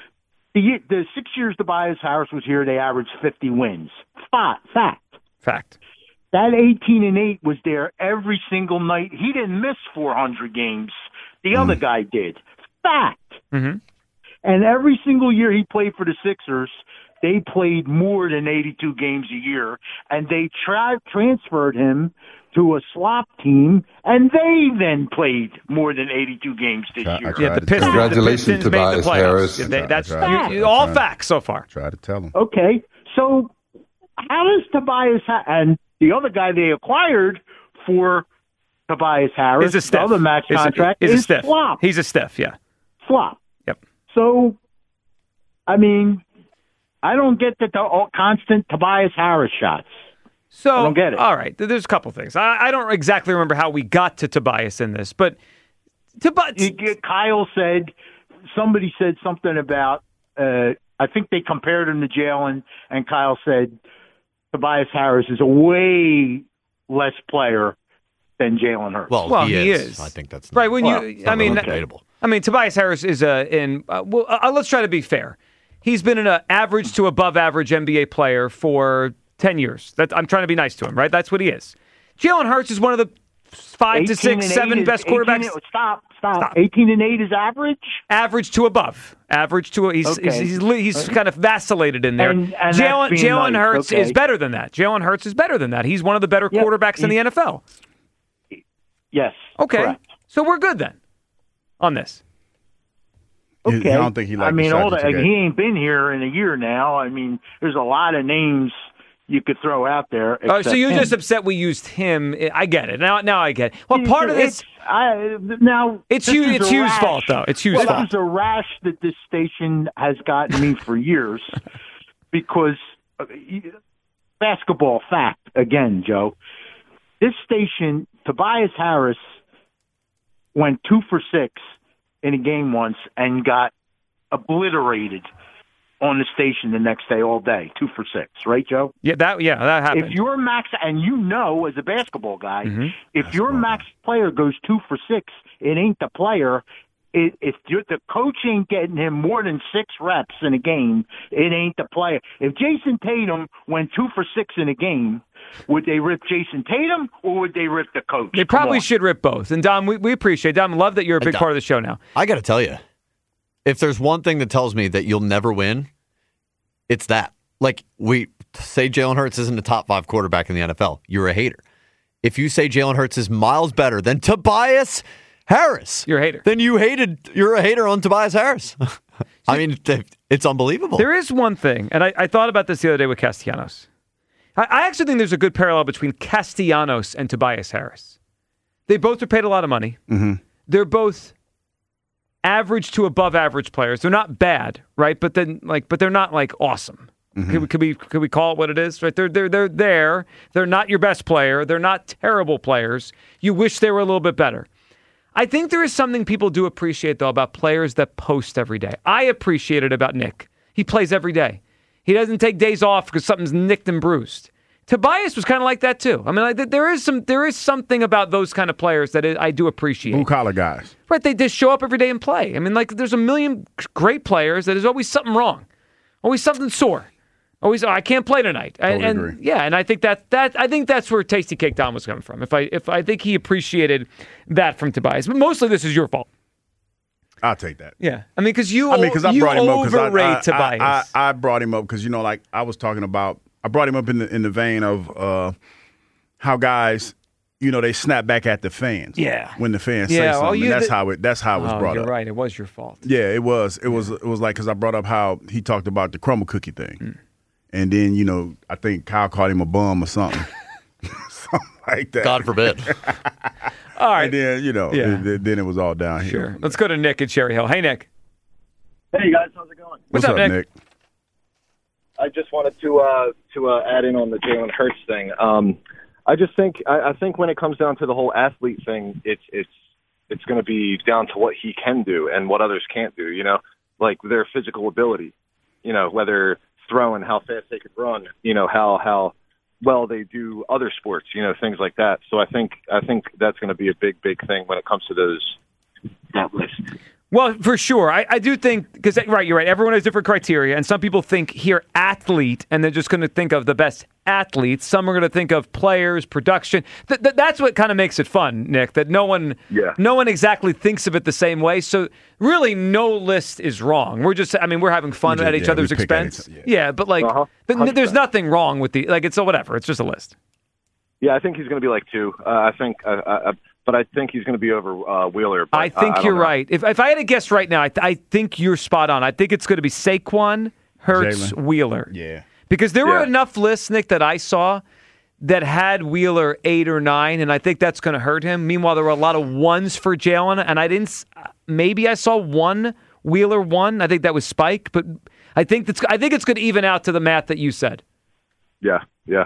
The the six years Tobias Harris was here, they averaged fifty wins. Spot fact. Fact. That eighteen and eight was there every single night. He didn't miss four hundred games. The mm. other guy did. Fact. Mm-hmm. And every single year he played for the Sixers, they played more than eighty-two games a year, and they tra- transferred him to a slop team, and they then played more than eighty-two games this I, year. I Yeah, the Pistons, Congratulations, the Pistons Tobias made the playoffs. Harris. Yeah, they, that's I you, you, all facts so far. Try to tell him. Okay, so how does Tobias ha- and the other guy they acquired for Tobias Harris, Is a stiff. the other max Is a- contract, is a is stiff. flop. He's a stiff, yeah. Flop. Yep. So, I mean, I don't get the, the constant Tobias Harris shots. So, I don't get it. All right, there's a couple things. I, I don't exactly remember how we got to Tobias in this, but Tobias. Kyle said, somebody said something about, uh, I think they compared him to Jalen, and Kyle said Tobias Harris is a way less player than Jalen Hurts. Well, Well, he, he is. is. I think that's Right, when Well, you, I mean, debatable. I mean, Tobias Harris is a in. Uh, well, uh, let's try to be fair. He's been an uh, average to above average N B A player for ten years. That I'm trying to be nice to him, right? That's what he is. Jalen Hurts is one of the five to six, seven is, best quarterbacks. eighteen, stop, stop, Stop. eighteen and eight is average. Average to above. Average to he's Okay. he's, he's, he's kind of vacillated in there. And- and Jalen that's being Jalen nice, Hurts okay. is better than that. Jalen Hurts is better than that. He's one of the better Yep, quarterbacks in the he's- N F L. Yes. Okay, correct. so we're good then on this. Okay. I don't think he liked I mean, the shot all that the, you gave. he ain't been here in a year now. I mean, there's a lot of names you could throw out there. Oh, so except you're him. just upset we used him. I get it. Now now I get it. Well, part of this, It's, I, now it's this Hugh, is it's a Hugh's rash. fault, though. It's Hugh's well, fault. This is a rash that this station has gotten me for years because uh, basketball fact again, Joe. This station, Tobias Harris went two for six in a game once and got obliterated on the station the next day all day. Two for six, right, Joe? Yeah, that yeah, that happened. If your max, and you know as a basketball guy, Mm-hmm. if your max player goes two for six, it ain't the player. It, if you're, the coach ain't getting him more than six reps in a game, it ain't the player. If Jason Tatum went two for six in a game, would they rip Jason Tatum or would they rip the coach? They Come probably on. should rip both. And Dom, we, we appreciate Dom. Love that you're a big Dom, part of the show now. I got to tell you, if there's one thing that tells me that you'll never win, it's that. Like, we say Jalen Hurts isn't a top five quarterback in the N F L. You're a hater. If you say Jalen Hurts is miles better than Tobias Harris, you're a hater. Then you hated. You're a hater on Tobias Harris. I mean, it's unbelievable. There is one thing, and I, I thought about this the other day with Castellanos. I, I actually think there's a good parallel between Castellanos and Tobias Harris. They both are paid a lot of money. Mm-hmm. They're both average to above average players. They're not bad, right? But then, like, but they're not like awesome. Mm-hmm. Could, we, could we could we call it what it is? Right? They're they're they're there. They're not your best player. They're not terrible players. You wish they were a little bit better. I think there is something people do appreciate, though, about players that post every day. I appreciate it about Nick. He plays every day. He doesn't take days off because something's nicked and bruised. Tobias was kind of like that, too. I mean, like, there is some there is something about those kind of players that I do appreciate. Blue-collar guys. Right, they just show up every day and play. I mean, like, there's a million great players that there's always something wrong. Always something sore. Always, oh, I can't play tonight. And, Totally and agree. yeah, and I think that that I think that's where Tasty Cake Don was coming from. If I if I think he appreciated that from Tobias, but mostly this is your fault. I'll take that. Yeah, I mean, because you I mean, because I you brought him up because overrate I, I, Tobias. I, I, I brought him up because you know, like I was talking about, I brought him up in the in the vein of uh, how guys, you know, they snap back at the fans. Yeah. when the fans Yeah, say well, something, you- and that's the- how it that's how it was oh, brought you're up. right. It was your fault. Yeah, it was. It was. It was like because I brought up how he talked about the crumble cookie thing, Mm. and then you know I think Kyle called him a bum or something, something like that. God forbid. All right. And then you know, Yeah. it- then it was all downhill. Sure. Let's go to Nick at Cherry Hill. Hey, Nick. Hey guys, how's it going? What's, up, Nick? I just wanted to uh, to uh, add in on the Jalen Hurts thing. Um, I just think I, I think when it comes down to the whole athlete thing, it's it's it's going to be down to what he can do and what others can't do. You know, like their physical ability. You know, whether throwing, how fast they could run. You know, how how well they do other sports. You know, things like that. So I think I think that's going to be a big big thing when it comes to those that list. Well, for sure. I, I do think, because, right, you're right. Everyone has different criteria, and some people think here athlete, and they're just going to think of the best athletes. Some are going to think of players, production. Th- th- that's what kind of makes it fun, Nick, that no one Yeah. no one exactly thinks of it the same way. So really no list is wrong. We're just, I mean, we're having fun We at just- each yeah, other's we pick at expense. each- yeah. but like, Uh-huh. th- one hundred there's percent. nothing wrong with the, like, it's a whatever. It's just a list. Yeah, I think he's going to be like two. Uh, I think, uh, uh, but I think he's going to be over uh, Wheeler. But, I think uh, I you're don't know. right. If if I had to guess right now, I, th- I think you're spot on. I think it's going to be Saquon, Hurts, Jalen. Wheeler. Yeah. Because there were Yeah. enough lists, Nick, that I saw that had Wheeler eight or nine, and I think that's going to hurt him. Meanwhile, there were a lot of ones for Jalen, and I didn't. s- Maybe I saw one Wheeler one. I think that was Spike, but I think that's. I think it's going to even out to the math that you said. Yeah, yeah.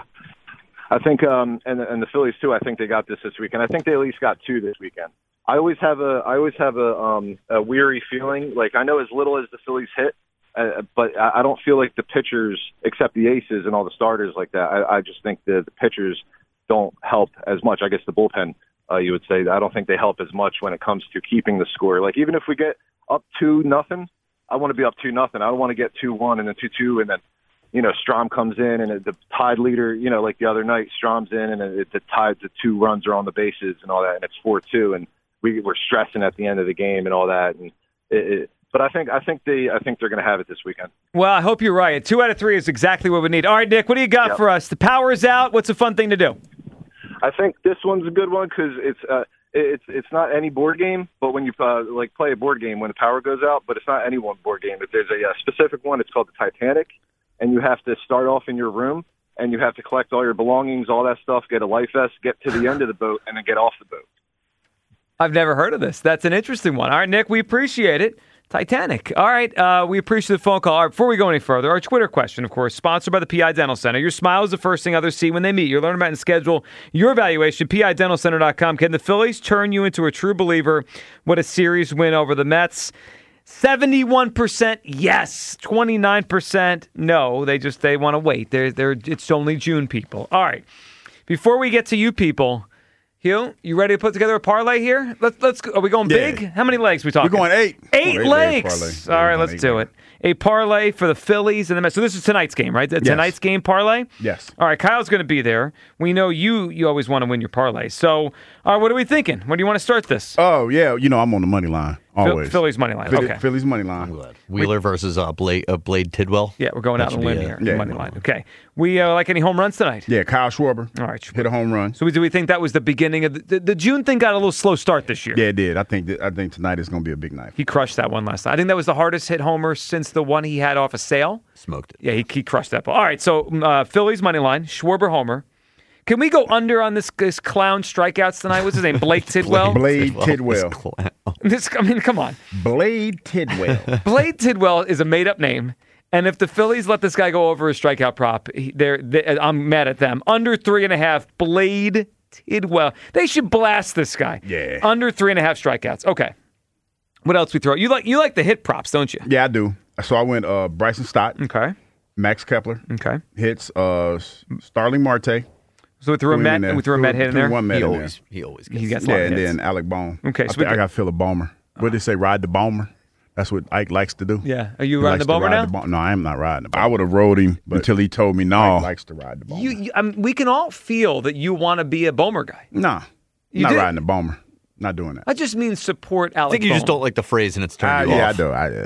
I think, um, and and the Phillies too. I think they got this this weekend. I think they at least got two this weekend. I always have a, I always have a, um, a weary feeling. Like I know as little as the Phillies hit, uh, but I I don't feel like the pitchers, except the aces and all the starters like that. I, I just think the, the pitchers don't help as much. I guess the bullpen, uh, you would say, I don't think they help as much when it comes to keeping the score. Like even if we get up two nothing, I want to be up two nothing. I don't want to get two one and then two two and then. You know, Strom comes in and the tied leader, you know, like the other night, Strom's in and it, the tied, the two runs are on the bases and all that, and it's four two, and we we're stressing at the end of the game and all that. And it, it, but I think I think they I think they're going to have it this weekend. Well, I hope you're right. Two out of three is exactly what we need. All right, Nick, what do you got Yep. for us? The power is out. What's a fun thing to do? I think this one's a good one because it's uh, it's it's not any board game, but when you uh, like play a board game when the power goes out, but it's not any one board game. If there's a, uh specific one, it's called the Titanic. And you have to start off in your room, and you have to collect all your belongings, all that stuff, get a life vest, get to the end of the boat, and then get off the boat. I've never heard of this. That's an interesting one. All right, Nick, we appreciate it. Titanic. All right, uh, we appreciate the phone call. All right, before we go any further, our Twitter question, of course, sponsored by the P I Dental Center. Your smile is the first thing others see when they meet you. Learn about and schedule your evaluation, P I dental center dot com. Can the Phillies turn you into a true believer? What a series win over the Mets. seventy-one percent yes, twenty-nine percent no. They just they want to wait. They're, they're, it's only June, people. All right. Before we get to you people, Hugh, you ready to put together a parlay here? Let's let's. Are we going Yeah. big? How many legs we talking? We're going eight. Eight Oh, eight legs. leg parlay. All Yeah, right, we're let's going do eight it. A parlay for the Phillies and the Mets. So this is tonight's game, right? Yes. Tonight's game parlay. Yes. All right, Kyle's going to be there. We know you. You always want to win your parlay. So, all right, what are we thinking? Where do you want to start this? Oh yeah, you know I'm on the money line always. Phillies money line. Philly- Okay. Phillies money line. Wheeler versus uh, Blade, uh, Blade Tidwell. Yeah, we're going That out on a should be limb a- here. yeah. Money line. Okay. We uh, like any home runs tonight? Yeah, Kyle Schwarber. All right. Hit a home run. So we, do we think that was the beginning of the, the, the June thing? Got a little slow start this year. Yeah, it did. I think that, I think tonight is going to be a big night. He crushed that one last night. I think that was the hardest hit homer since the one he had off a sale. Smoked it. Yeah, he, he crushed that ball. All right, so uh, Phillies money line, Schwarber homer. Can we go under on this this clown strikeouts tonight? What's his name? Blake Tidwell. Blade Tidwell. This, I mean, come on. Blade Tidwell. Blade Tidwell is a made up name, and if the Phillies let this guy go over his strikeout prop, he, they're, they, I'm mad at them. Under three and a half, Blade Tidwell. They should blast this guy. Yeah. Under three and a half strikeouts. Okay. What else we throw? You like you like the hit props, don't you? Yeah, I do. So I went uh, Bryson Stott. Okay. Max Kepler. Okay. Hits uh, Starling Marte. So we threw a him Met. in there. We threw a Met hit in Threw there. one Met He in always, there. he always He gets. gets a lot Yeah, of and hits. then Alec Bohm. Okay, I, so think we I got- got Phil a Bomer. What did they say? Ride the Bomer. That's what Ike likes to do. Yeah. Are you He riding likes the to Bomer ride now? the Bom- no, I am not riding the Bomer. I would have rode him until he told me no. Ike likes to ride the Bomer. You, you, I mean, we can all feel that you want to be a Bomer guy. Nah, You not did? riding the Bomer. Not doing that. I just mean support Alec I think you just Bohm. don't like the phrase, and it's Ah, turned you yeah, off. I do. I,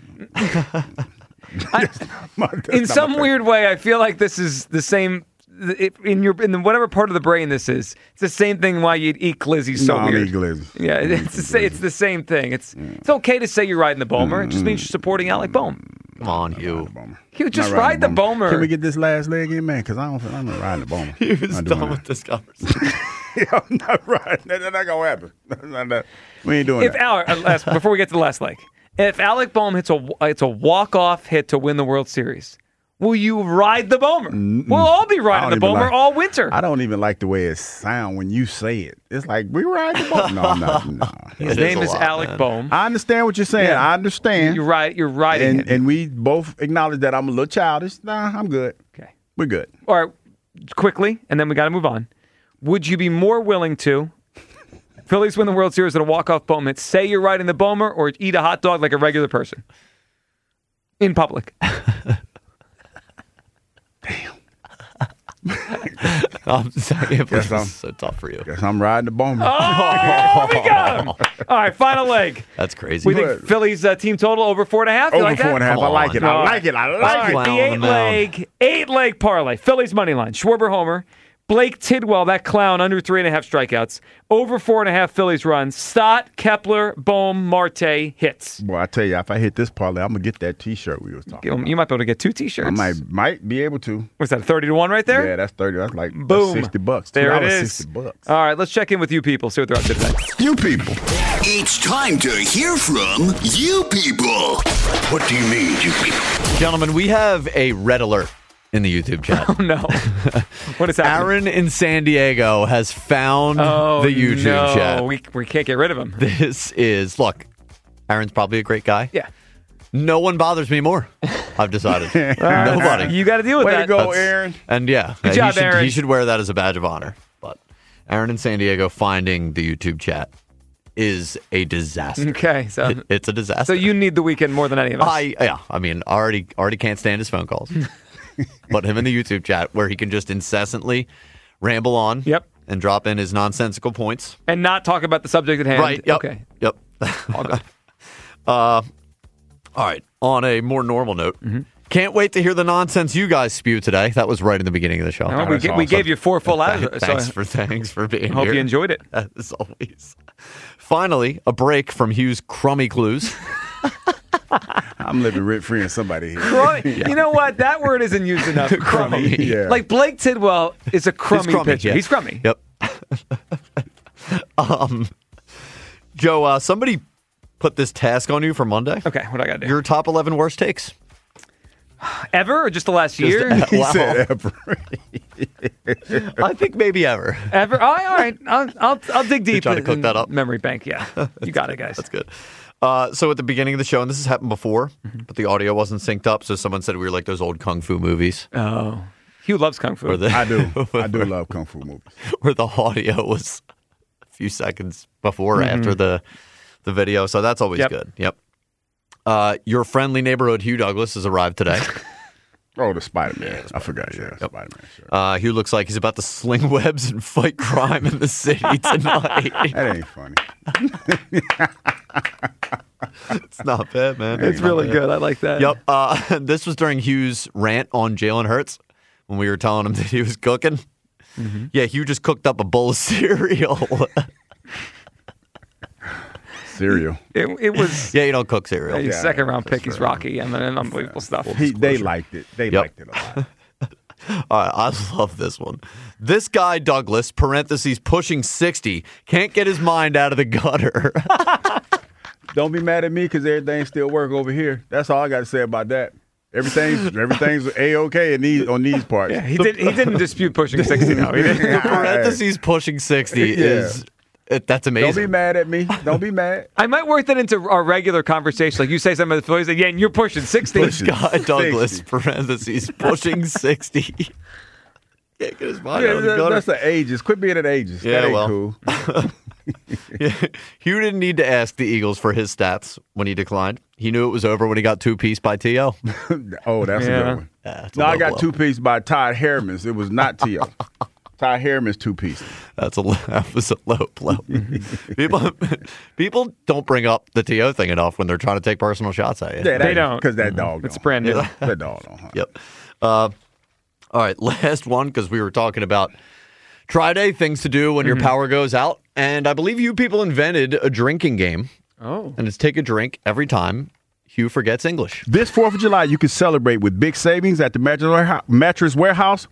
uh, I, in some weird way, I feel like this is the same it, in your in the, whatever part of the brain this is. It's the same thing why you'd eat glizzy so no, I don't weird. eat glizzy. Yeah, it's the, sa- it's the same thing. It's it's okay to say you're riding the Bomer. It just means you're supporting Alec Bohm. Come on, you. You just Not ride the riding Bomer. Can we get this last leg in, man? Because I don't. I'm not riding the Bomer. He was Not doing done that. with this conversation. Yeah, I'm not riding. That's not gonna happen. That's not that. We ain't doing If that. Alec, uh, last, before we get to the last leg, if Alec Bohm hits a it's a walk off hit to win the World Series, will you ride the Bomer? We'll all be I riding don't the even Bomer like- all winter. I don't even like the way it sounds when you say it. It's like we ride the Bomer. No, I'm not. No. His It is name a is lot, Alec man. Bohm. I understand what you're saying. Yeah. I understand. You're right. You're riding and it. and we both acknowledge that I'm a little childish. Nah, I'm good. Okay. We're good. All right, quickly, and then we got to move on. Would you be more willing to Phillies win the World Series at a walk-off moment. Say you're riding the Bomer or eat a hot dog like a regular person. In public. I'm sorry, it Guess was I'm- so tough for you. Guess I'm riding the Bowman. Oh, we got him. All right, final leg. That's crazy. We think Phillies uh, team total over four and a half. You Over like four that? and a half. Come I like on. it. I like it. I All like right, it. Clown the on the eight leg, eight leg parlay. Phillies money line. Schwarber homer. Blake Tidwell, that clown, under three and a half strikeouts. Over four and a half Phillies runs. Stott, Kepler, Bohm, Marte hits. Boy, I tell you, if I hit this parlay, I'm gonna get that T-shirt we was talking about. You might be able to get two T-shirts. I might might be able to. What's that? Thirty to one right there. Yeah, that's thirty. That's like that's Boom. sixty bucks. There it two dollars is. Sixty bucks. All right, let's check in with you people. See what they're up to today. You people. It's time to hear from you people. What do you mean, you people? Gentlemen, we have a red alert in the YouTube chat. Oh, no. What is happening? Aaron in San Diego has found Oh, the YouTube no. chat. We, we can't get rid of him. This is, look, Aaron's probably a great guy. Yeah. No one bothers me more, I've decided. Nobody. You got to deal with Way that. to go, That's- Aaron. And yeah, Good he, job, should, Aaron. he should wear that as a badge of honor. But Aaron in San Diego finding the YouTube chat is a disaster. Okay, so It- it's a disaster. so you need the weekend more than any of us. I yeah, I mean, already already can't stand his phone calls. But him in the YouTube chat where he can just incessantly ramble on. Yep. And drop in his nonsensical points. and not talk about the subject at hand. Right. Yep. Okay. Yep. All good. uh, all right. On a more normal note, Mm-hmm. can't wait to hear the nonsense you guys spew today. That was right in the beginning of the show. Well, we, ga- we gave you four full hours. Thanks so for thanks for being I hope here. you enjoyed it. As always. Finally, a break from Hugh's crummy clues. I'm living rent free in somebody here. Crummy. You know what? That word isn't used enough. Crummy. Crummy. Yeah. Like Blake Tidwell is a crummy, crummy, pitcher. yeah. He's crummy. Yep. um, Joe, uh, somebody put this task on you for Monday. Okay, what do I got to do? Your top eleven worst takes. Ever or just the last Just- year? He Wow. said ever. I think maybe ever. Ever? Oh, all right. I'll, I'll, I'll dig deep. trying to cook in that up? Memory bank, yeah. You got it, guys. That's good. Uh, so at the beginning of the show, and this has happened before, Mm-hmm. but the audio wasn't synced up, so someone said we were like those old kung fu movies. Oh. Hugh loves Kung Fu. Where the, I do. I do love kung fu movies. where the audio was a few seconds before or Mm-hmm. after the the video, so that's always Yep. good. Yep. Uh, your friendly neighborhood Hugh Douglas has arrived today. Oh, the Spider Man. I forgot. Yeah, Spider Man. Sure. Uh, Hugh looks like he's about to sling webs and fight crime in the city tonight. That ain't funny. It's not bad, man. It's not really bad. good. I like that. Yep. Uh, this was during Hugh's rant on Jalen Hurts when we were telling him that he was cooking. Mm-hmm. Yeah, Hugh just cooked up a bowl of cereal. Cereal. It, it was Yeah, you don't cook cereal. a Yeah, second round that's pick. He's fair. Rocky. I mean, unbelievable stuff. He, they liked it. They Yep. liked it a lot. All right, I love this one. This guy, Douglas, parentheses, pushing sixty, can't get his mind out of the gutter. Don't be mad at me because everything still work over here. That's all I got to say about that. Everything's everything's a okay in these on these parts. Yeah, he, did, he didn't dispute pushing sixty, though. He didn't. The parentheses pushing sixty Yeah. is, it, that's amazing. Don't be mad at me. Don't be mad. I might work that into our regular conversation. Like you say something about the Phillies, like, yeah, and you're pushing sixty. This guy, Douglas, sixty. parentheses, pushing sixty. Can't get his mind Yeah, out of the that- gutter. that's the ages. Quit being at ages. Yeah, that ain't well. cool. Yeah. Hugh didn't need to ask the Eagles for his stats when he declined. He knew it was over when he got two-piece by T O Oh, that's Yeah. a good one. Yeah, it's a No, I low got blow. two piece by Todd Harriman. It was not T O. Todd Harriman's two piece. That's a that was a low blow. people people don't bring up the T O thing enough when they're trying to take personal shots at you. Yeah, They don't. because that dog. It's don't. brand new. That dog don't. Huh? Yep. Uh, all right, last one because we were talking about Tri-Day, things to do when your power goes out. And I believe you people invented a drinking game. Oh. And it's take a drink every time Hugh forgets English. This fourth of July, you can celebrate with big savings at the Mattress Warehouse. Mattress Warehouse.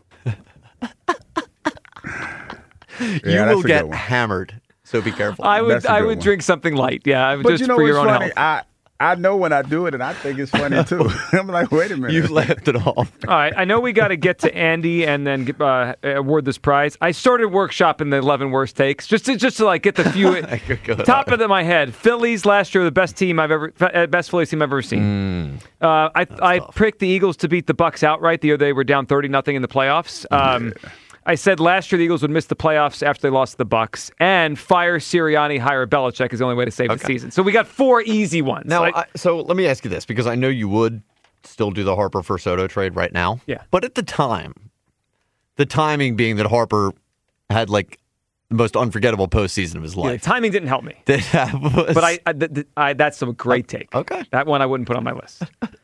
you Yeah, will that's a get good one. hammered, so be careful. I would That's a I good would one. drink something light. Yeah, I would But just you know for what's your own funny? health. I I know when I do it, and I think it's funny too. I'm like, wait a minute. You laughed it off. All right, I know we got to get to Andy and then uh, award this prize. I started workshopping the eleven worst takes just to just to like get the few Go top of the, my head. Phillies last year, the best team I've ever, uh, best Phillies team I've ever seen. Uh, I I tough. picked the Eagles to beat the Bucks outright the year they were down thirty nothing in the playoffs. Um, I said last year the Eagles would miss the playoffs after they lost to the Bucks, and fire Sirianni, hire Belichick is the only way to save Okay. the season. So we got four easy ones. Now, Like- I, so let me ask you this, because I know you would still do the Harper for Soto trade right now. Yeah. But at the time, the timing being that Harper had like the most unforgettable postseason of his yeah, life. timing didn't help me. That was- But I, I, th- th- I that's a great take. Okay. That one I wouldn't put on my list.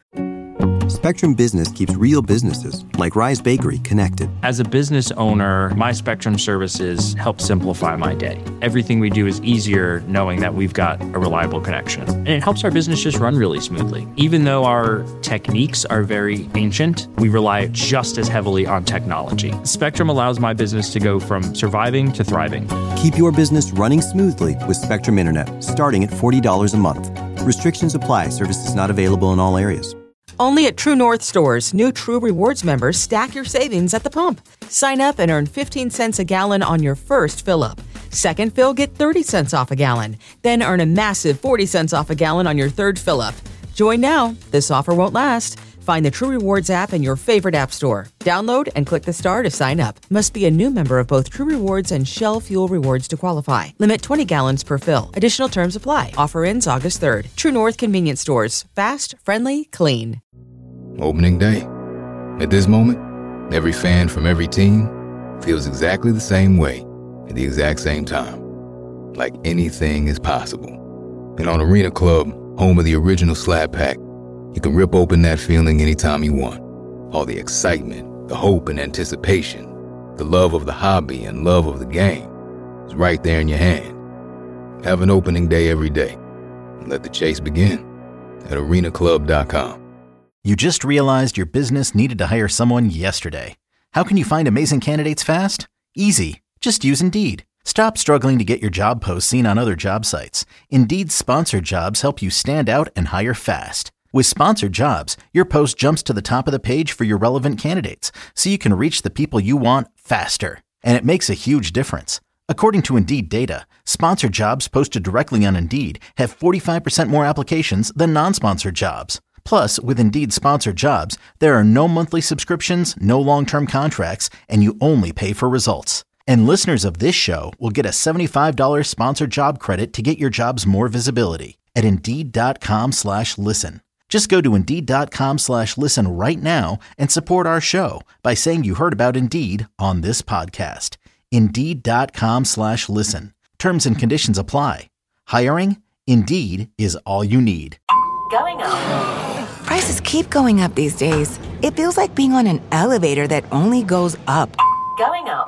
Spectrum Business keeps real businesses, like Rise Bakery, connected. As a business owner, my Spectrum services help simplify my day. Everything we do is easier knowing that we've got a reliable connection. And it helps our business just run really smoothly. Even though our techniques are very ancient, we rely just as heavily on technology. Spectrum allows my business to go from surviving to thriving. Keep your business running smoothly with Spectrum Internet, starting at forty dollars a month. Restrictions apply. Services not available in all areas. Only at True North stores, new True Rewards members stack your savings at the pump. Sign up and earn fifteen cents a gallon on your first fill-up. Second fill, get thirty cents off a gallon. Then earn a massive forty cents off a gallon on your third fill-up. Join now. This offer won't last. Find the True Rewards app in your favorite app store. Download and click the star to sign up. Must be a new member of both True Rewards and Shell Fuel Rewards to qualify. Limit twenty gallons per fill. Additional terms apply. Offer ends August third. True North Convenience Stores. Fast, friendly, clean. Opening day. At this moment, every fan from every team feels exactly the same way at the exact same time. Like anything is possible. And on Arena Club, home of the original Slab Pack, you can rip open that feeling anytime you want. All the excitement, the hope and anticipation, the love of the hobby and love of the game is right there in your hand. Have an opening day every day. And let the chase begin at arena club dot com. You just realized your business needed to hire someone yesterday. How can you find amazing candidates fast? Easy. Just use Indeed. Stop struggling to get your job posts seen on other job sites. Indeed's sponsored jobs help you stand out and hire fast. With sponsored jobs, your post jumps to the top of the page for your relevant candidates, so you can reach the people you want faster. And it makes a huge difference. According to Indeed data, sponsored jobs posted directly on Indeed have forty-five percent more applications than non-sponsored jobs. Plus, with Indeed sponsored jobs, there are no monthly subscriptions, no long-term contracts, and you only pay for results. And listeners of this show will get a seventy-five dollars sponsored job credit to get your jobs more visibility at Indeed.com slash listen. Just go to Indeed.com slash listen right now and support our show by saying you heard about Indeed on this podcast. Indeed.com slash listen. Terms and conditions apply. Hiring? Indeed is all you need. Going up. Prices keep going up these days. It feels like being on an elevator that only goes up. Going up.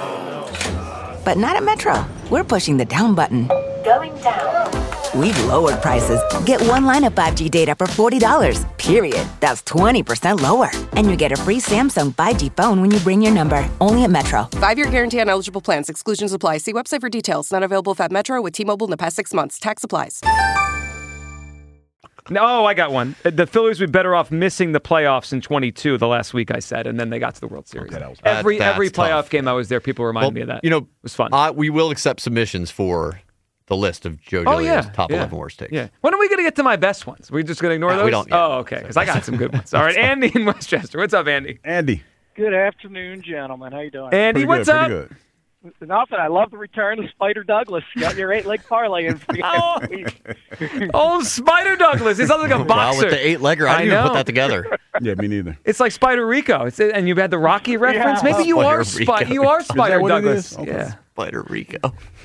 But not at Metro. We're pushing the down button. Going down. We've lowered prices. Get one line of five G data for forty dollars, period. That's twenty percent lower. And you get a free Samsung five G phone when you bring your number. Only at Metro. Five-year guarantee on eligible plans. Exclusions apply. See website for details. Not available if at Metro with T-Mobile in the past six months. Tax applies. No, oh, I got one. The Phillies would be better off missing the playoffs in twenty-two, the last week I said, and then they got to the World Series. Okay, that was- every That- every that's playoff tough. game I was there, people reminded Well, me of that. You know, it was fun. Uh, we will accept submissions for the list of Joe oh, Giglio's yeah. top yeah. eleven worst takes. Yeah. When are we going to get to my best ones? Are we just going to ignore Uh, those? we don't yet. Oh, okay. Because I got some good ones. All right, Andy in Westchester. What's up, Andy? Andy. Good afternoon, gentlemen. How you doing? Andy, Pretty what's good, up? pretty good. Nothing. I love the return of Spider Douglas. Got your eight-leg parlay in for the Oh. end of the week. Oh, Spider Douglas. He sounds like a boxer. Wow, with the eight-legger, I didn't even know. put that together. Yeah, me neither. It's like Spider Rico. It's, and you've had the Rocky reference. Yeah. Maybe you Spider are Rico. Spi- you are Is Spider that what it Douglas. is? Okay. Yeah. Spider Rico.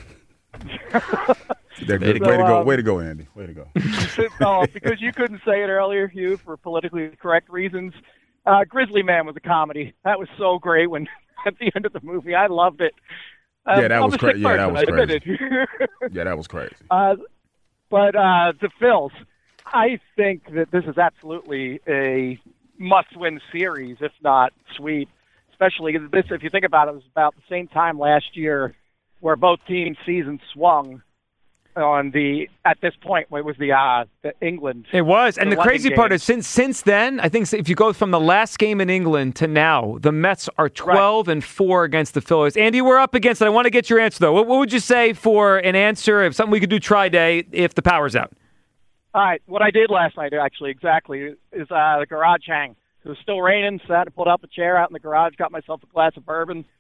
Yeah, good. So, way to go. um, Way to go, Andy. Way to go. oh, because you couldn't say it earlier, Hugh, for politically correct reasons. Uh, Grizzly Man was a comedy. That was so great when at the end of the movie. I loved it. Um, Yeah, that I'm was a cra- sick yeah, that person, was I admit crazy. it. Yeah, that was crazy. Uh, but uh, the Phils, I think that this is absolutely a must-win series, if not sweep. Especially this, if you think about it, it was about the same time last year where both teams' seasons swung on the. At this point, it was the uh, the England. It was, and the, London crazy part game. is since since then, I think if you go from the last game in England to now, the Mets are twelve and four against the Phillies. Andy, we're up against it. I want to get your answer though. What, what would you say for an answer if something we could do try day if the power's out? All right, what I did last night, actually, exactly, is uh, the garage hang. It was still raining, so I had to put up a chair out in the garage, got myself a glass of bourbon,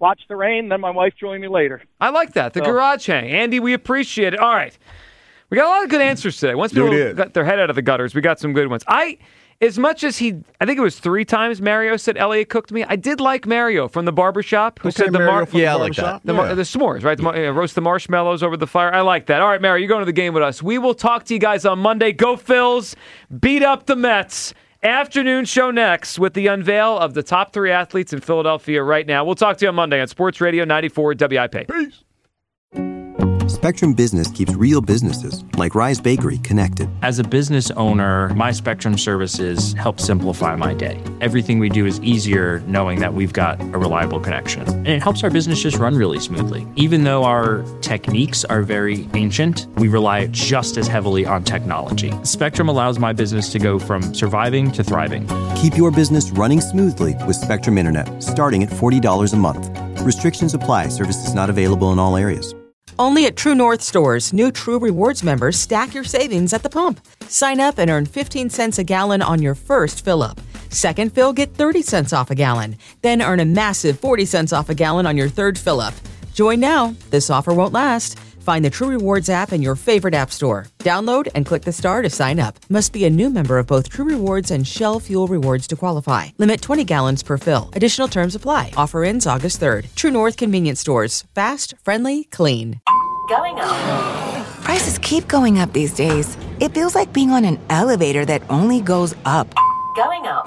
watch the rain, then my wife joined me later. I like that. The So- garage hang. Andy, we appreciate it. All right. We got a lot of good answers today. Once people We did. got their head out of the gutters, we got some good ones. I, as much as he, I think it was three times Mario said Elliot cooked me, I did like Mario from the barbershop who Okay, said the, Mario mar- from the Yeah, I like barbershop. that. The, mar- Yeah. the s'mores, right? The, mar- uh, roast the marshmallows over the fire. I like that. All right, Mario, you're going to the game with us. We will talk to you guys on Monday. Go Phils. Beat up the Mets. Afternoon show next with the unveil of the top three athletes in Philadelphia right now. We'll talk to you on Monday on Sports Radio ninety-four W I P. Peace. Spectrum Business keeps real businesses, like Rise Bakery, connected. As a business owner, my Spectrum services help simplify my day. Everything we do is easier knowing that we've got a reliable connection. And it helps our business just run really smoothly. Even though our techniques are very ancient, we rely just as heavily on technology. Spectrum allows my business to go from surviving to thriving. Keep your business running smoothly with Spectrum Internet, starting at forty dollars a month. Restrictions apply. Services not available in all areas. Only at True North stores, new True Rewards members stack your savings at the pump. Sign up and earn fifteen cents a gallon on your first fill-up. Second fill, get thirty cents off a gallon. Then earn a massive forty cents off a gallon on your third fill-up. Join now. This offer won't last. Find the True Rewards app in your favorite app store. Download and click the star to sign up. Must be a new member of both True Rewards and Shell Fuel Rewards to qualify. Limit twenty gallons per fill. Additional terms apply. Offer ends August third. True North Convenience Stores. Fast, friendly, clean. Going up. Prices keep going up these days. It feels like being on an elevator that only goes up. Going up.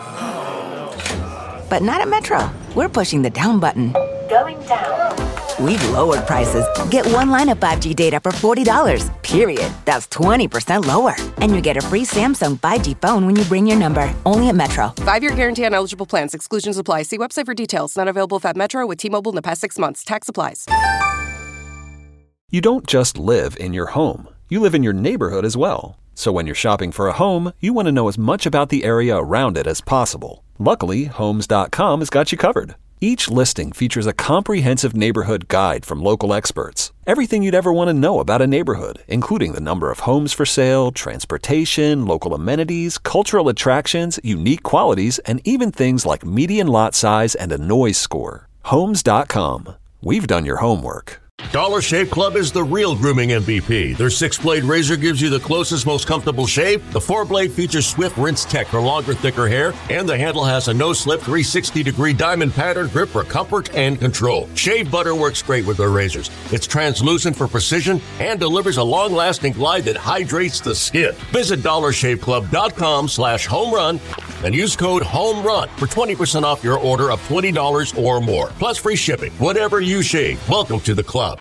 But not at Metro. We're pushing the down button. Going down. We've lowered prices. Get one line of five G data for forty dollars, period. That's twenty percent lower. And you get a free Samsung five G phone when you bring your number. Only at Metro. Five-year guarantee on eligible plans. Exclusions apply. See website for details. Not available if at Metro with T-Mobile in the past six months. Tax applies. You don't just live in your home. You live in your neighborhood as well. So when you're shopping for a home, you want to know as much about the area around it as possible. Luckily, Homes dot com has got you covered. Each listing features a comprehensive neighborhood guide from local experts. Everything you'd ever want to know about a neighborhood, including the number of homes for sale, transportation, local amenities, cultural attractions, unique qualities, and even things like median lot size and a noise score. Homes dot com. We've done your homework. Dollar Shave Club is the real grooming M V P. Their six-blade razor gives you the closest, most comfortable shave. The four-blade features Swift Rinse Tech for longer, thicker hair. And the handle has a no-slip three hundred sixty degree diamond pattern grip for comfort and control. Shave butter works great with their razors. It's translucent for precision and delivers a long-lasting glide that hydrates the skin. Visit dollar shave club dot com slash home run and use code HOMERUN for twenty percent off your order of twenty dollars or more. Plus free shipping. Whatever you shave, welcome to the club.